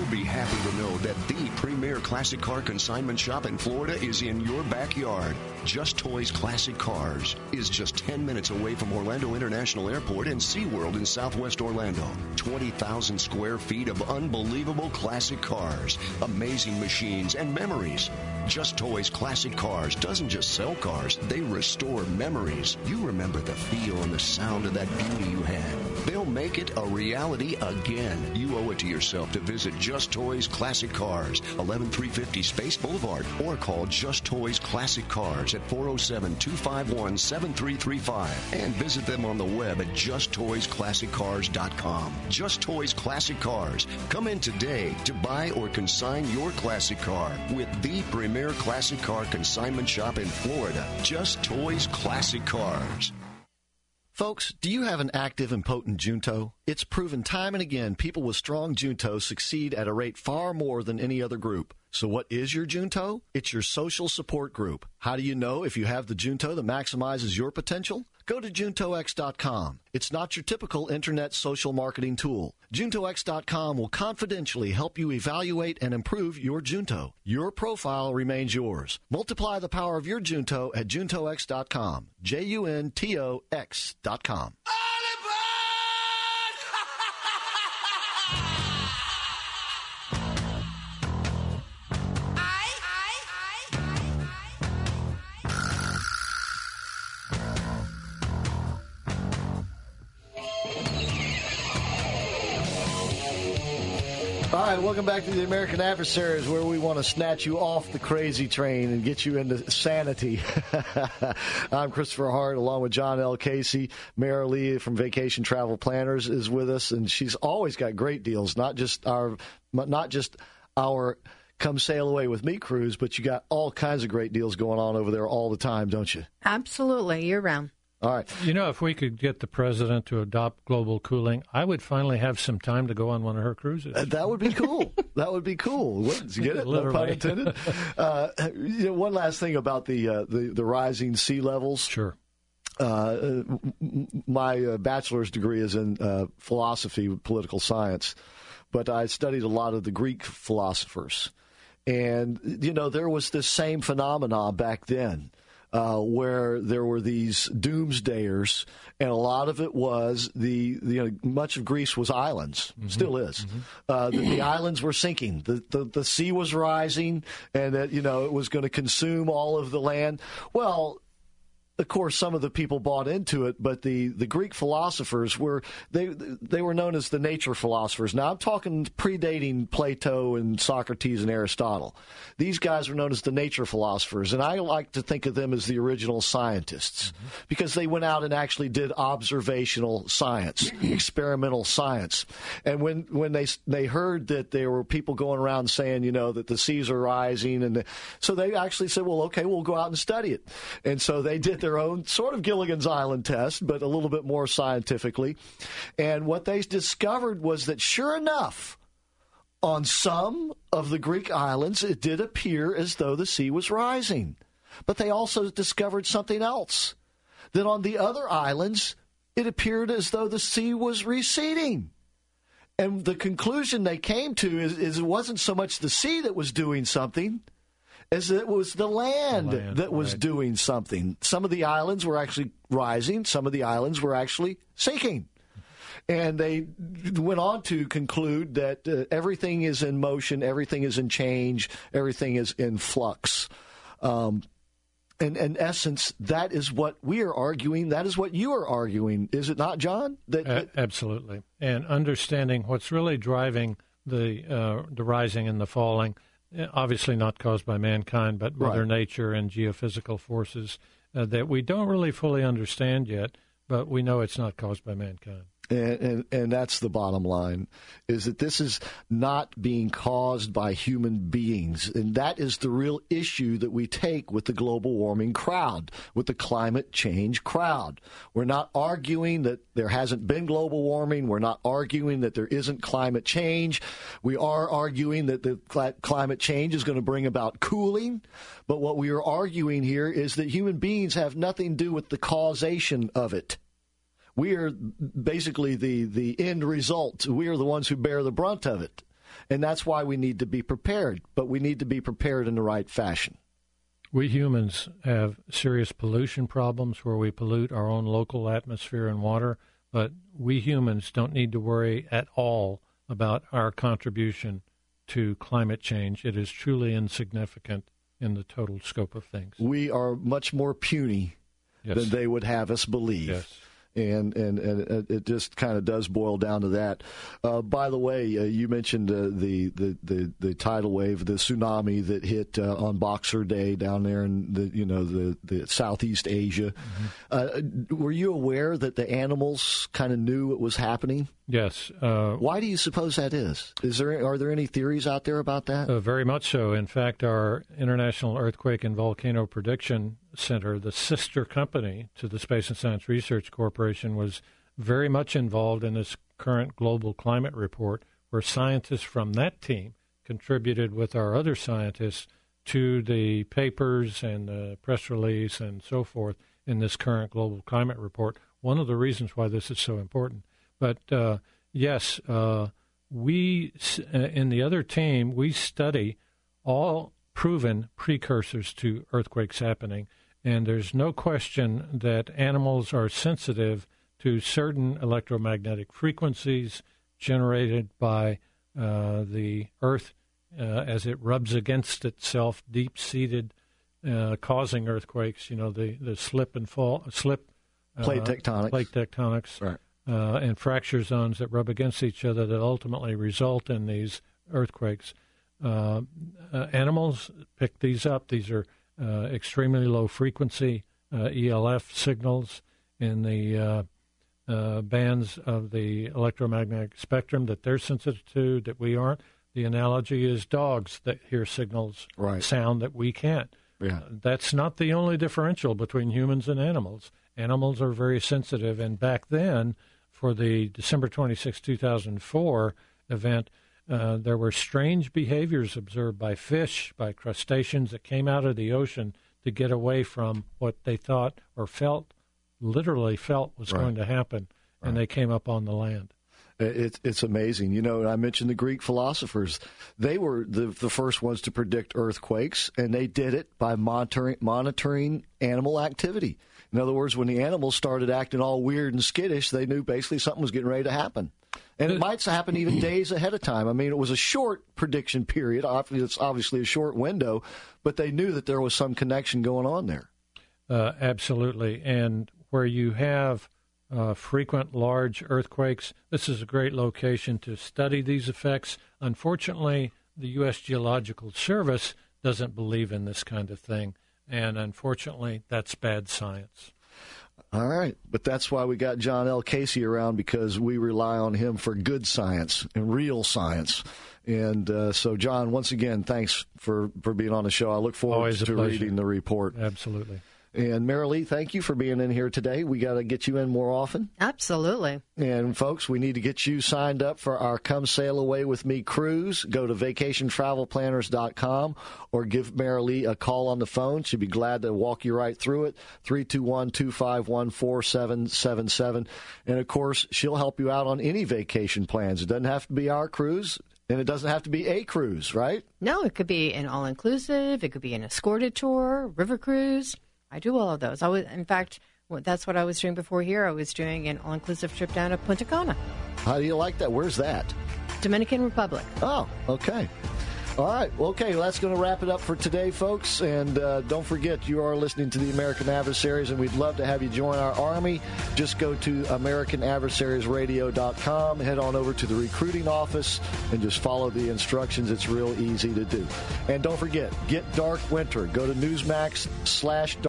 be happy to know that the premier classic car consignment shop in Florida is in your backyard. Just Toys Classic Cars is just ten minutes away from Orlando International Airport and SeaWorld in southwest Orlando. twenty thousand square feet of unbelievable classic cars, amazing machines, and memories. Just Toys Classic Cars doesn't just sell cars, they restore memories. You remember the feel and the sound of that beauty you had. They'll make it a reality again. You owe it to yourself to visit Just Toys Classic Cars, eleven three fifty Space Boulevard, or call Just Toys Classic Cars at four oh seven, two five one, seven three three five and visit them on the web at just toys classic cars dot com. Just Toys Classic Cars. Come in today to buy or consign your classic car with the premier classic car consignment shop in Florida. Just Toys Classic Cars. Folks, do you have an active and potent Junto? It's proven time and again people with strong Junto succeed at a rate far more than any other group. So what is your Junto? It's your social support group. How do you know if you have the Junto that maximizes your potential? Go to junto x dot com. It's not your typical internet social marketing tool. junto x dot com will confidentially help you evaluate and improve your Junto. Your profile remains yours. Multiply the power of your Junto at junto x dot com. J U N T O X dot com. All right, welcome back to the American Adversaries, where we want to snatch you off the crazy train and get you into sanity. I'm Christopher Hart, along with John L. Casey. Mara Lee from Vacation Travel Planners is with us, and she's always got great deals, not just our, not just our Come Sail Away With Me cruise, but you got all kinds of great deals going on over there all the time, don't you? Absolutely, year round. All right. You know, if we could get the president to adopt global cooling, I would finally have some time to go on one of her cruises. Uh, that would be cool. That would be cool. What, did you get it? No pun intended. Uh, you know, one last thing about the, uh, the the rising sea levels. Sure. Uh, my uh, bachelor's degree is in uh, philosophy, political science, but I studied a lot of the Greek philosophers. And, you know, there was this same phenomenon back then. Uh, where there were these doomsdayers, and a lot of it was the, the you know, much of Greece was islands, mm-hmm. still is. Mm-hmm. Uh, the, the islands were sinking, the, the the sea was rising, and that you know it was going to consume all of the land. Well, of course, some of the people bought into it, but the, the Greek philosophers were they they were known as the nature philosophers. Now, I'm talking predating Plato and Socrates and Aristotle. These guys were known as the nature philosophers, and I like to think of them as the original scientists mm-hmm. because they went out and actually did observational science, experimental science. And when when they they heard that there were people going around saying, you know, that the seas are rising, and the, so they actually said, well, okay, we'll go out and study it. And so they did their own sort of Gilligan's Island test, but a little bit more scientifically. And what they discovered was that, sure enough, on some of the Greek islands, it did appear as though the sea was rising. But they also discovered something else, that on the other islands, it appeared as though the sea was receding. And the conclusion they came to is, is it wasn't so much the sea that was doing something, as it was the land, the land that was right. doing something. Some of the islands were actually rising. Some of the islands were actually sinking. And they went on to conclude that uh, everything is in motion, everything is in change, everything is in flux. Um, and in essence, that is what we are arguing. That is what you are arguing. Is it not, John? That, that- A- absolutely. And understanding what's really driving the uh, the rising and the falling, obviously not caused by mankind, but Mother right. Nature and geophysical forces uh, that we don't really fully understand yet, but we know it's not caused by mankind. And, and and that's the bottom line, is that this is not being caused by human beings. And that is the real issue that we take with the global warming crowd, with the climate change crowd. We're not arguing that there hasn't been global warming. We're not arguing that there isn't climate change. We are arguing that the cl- climate change is going to bring about cooling. But what we are arguing here is that human beings have nothing to do with the causation of it. We are basically the, the end result. We are the ones who bear the brunt of it. And that's why we need to be prepared, but we need to be prepared in the right fashion. We humans have serious pollution problems where we pollute our own local atmosphere and water, but we humans don't need to worry at all about our contribution to climate change. It is truly insignificant in the total scope of things. We are much more puny yes. than they would have us believe. Yes. And, and and it just kind of does boil down to that. Uh, by the way, uh, you mentioned uh, the, the, the, the tidal wave, the tsunami that hit uh, on Boxer Day down there in the you know the, the Southeast Asia. Mm-hmm. Uh, were you aware that the animals kind of knew it was happening? Yes. Uh, Why do you suppose that is? Is there are there any theories out there about that? Uh, very much so. In fact, our International Earthquake and Volcano Prediction Center, the sister company to the Space and Science Research Corporation, was very much involved in this current global climate report, where scientists from that team contributed with our other scientists to the papers and the press release and so forth in this current global climate report. One of the reasons why this is so important. But, uh, yes, uh, we, uh, in the other team, we study all proven precursors to earthquakes happening. And there's no question that animals are sensitive to certain electromagnetic frequencies generated by uh, the Earth uh, as it rubs against itself, deep-seated, uh, causing earthquakes. You know, the, the slip and fall, slip. Uh, plate tectonics. Plate tectonics. Right. Uh, and fracture zones that rub against each other that ultimately result in these earthquakes. Uh, uh, animals pick these up. These are uh, extremely low frequency uh, E L F signals in the uh, uh, bands of the electromagnetic spectrum that they're sensitive to, that we aren't. The analogy is dogs that hear signals, right. sound that we can't. Yeah. That's not the only differential between humans and animals. Animals are very sensitive, and back then, for the December twenty-sixth, two thousand four event, uh, there were strange behaviors observed by fish, by crustaceans that came out of the ocean to get away from what they thought or felt, literally felt was right. going to happen, and right. they came up on the land. It's it's amazing. You know, I mentioned the Greek philosophers. They were the the first ones to predict earthquakes, and they did it by monitoring monitoring animal activity. In other words, when the animals started acting all weird and skittish, they knew basically something was getting ready to happen. And it might happen even days ahead of time. I mean, it was a short prediction period. It's obviously a short window, but they knew that there was some connection going on there. Uh, absolutely. And where you have uh, frequent large earthquakes, this is a great location to study these effects. Unfortunately, the U S Geological Service doesn't believe in this kind of thing. And unfortunately, that's bad science. All right. But that's why we got John L. Casey around, because we rely on him for good science and real science. And uh, so, John, once again, thanks for, for being on the show. I look forward Always to reading the report. Absolutely. And Marilee, thank you for being in here today. We got to get you in more often. Absolutely. And folks, we need to get you signed up for our Come Sail Away With Me cruise. Go to vacation travel planners dot com or give Marilee a call on the phone. She'd be glad to walk you right through it. three two one, two five one, four seven seven seven. And, of course, she'll help you out on any vacation plans. It doesn't have to be our cruise. And it doesn't have to be a cruise, right? No, it could be an all-inclusive. It could be an escorted tour, river cruise. I do all of those. I was, in fact, that's what I was doing before here. I was doing an all-inclusive trip down to Punta Cana. How do you like that? Where's that? Dominican Republic. Oh, okay. All right. Well, okay, well, that's going to wrap it up for today, folks. And uh, don't forget, you are listening to the American Adversaries, and we'd love to have you join our Army. Just go to american adversaries radio dot com, head on over to the recruiting office, and just follow the instructions. It's real easy to do. And don't forget, get Dark Winter. Go to Newsmax slash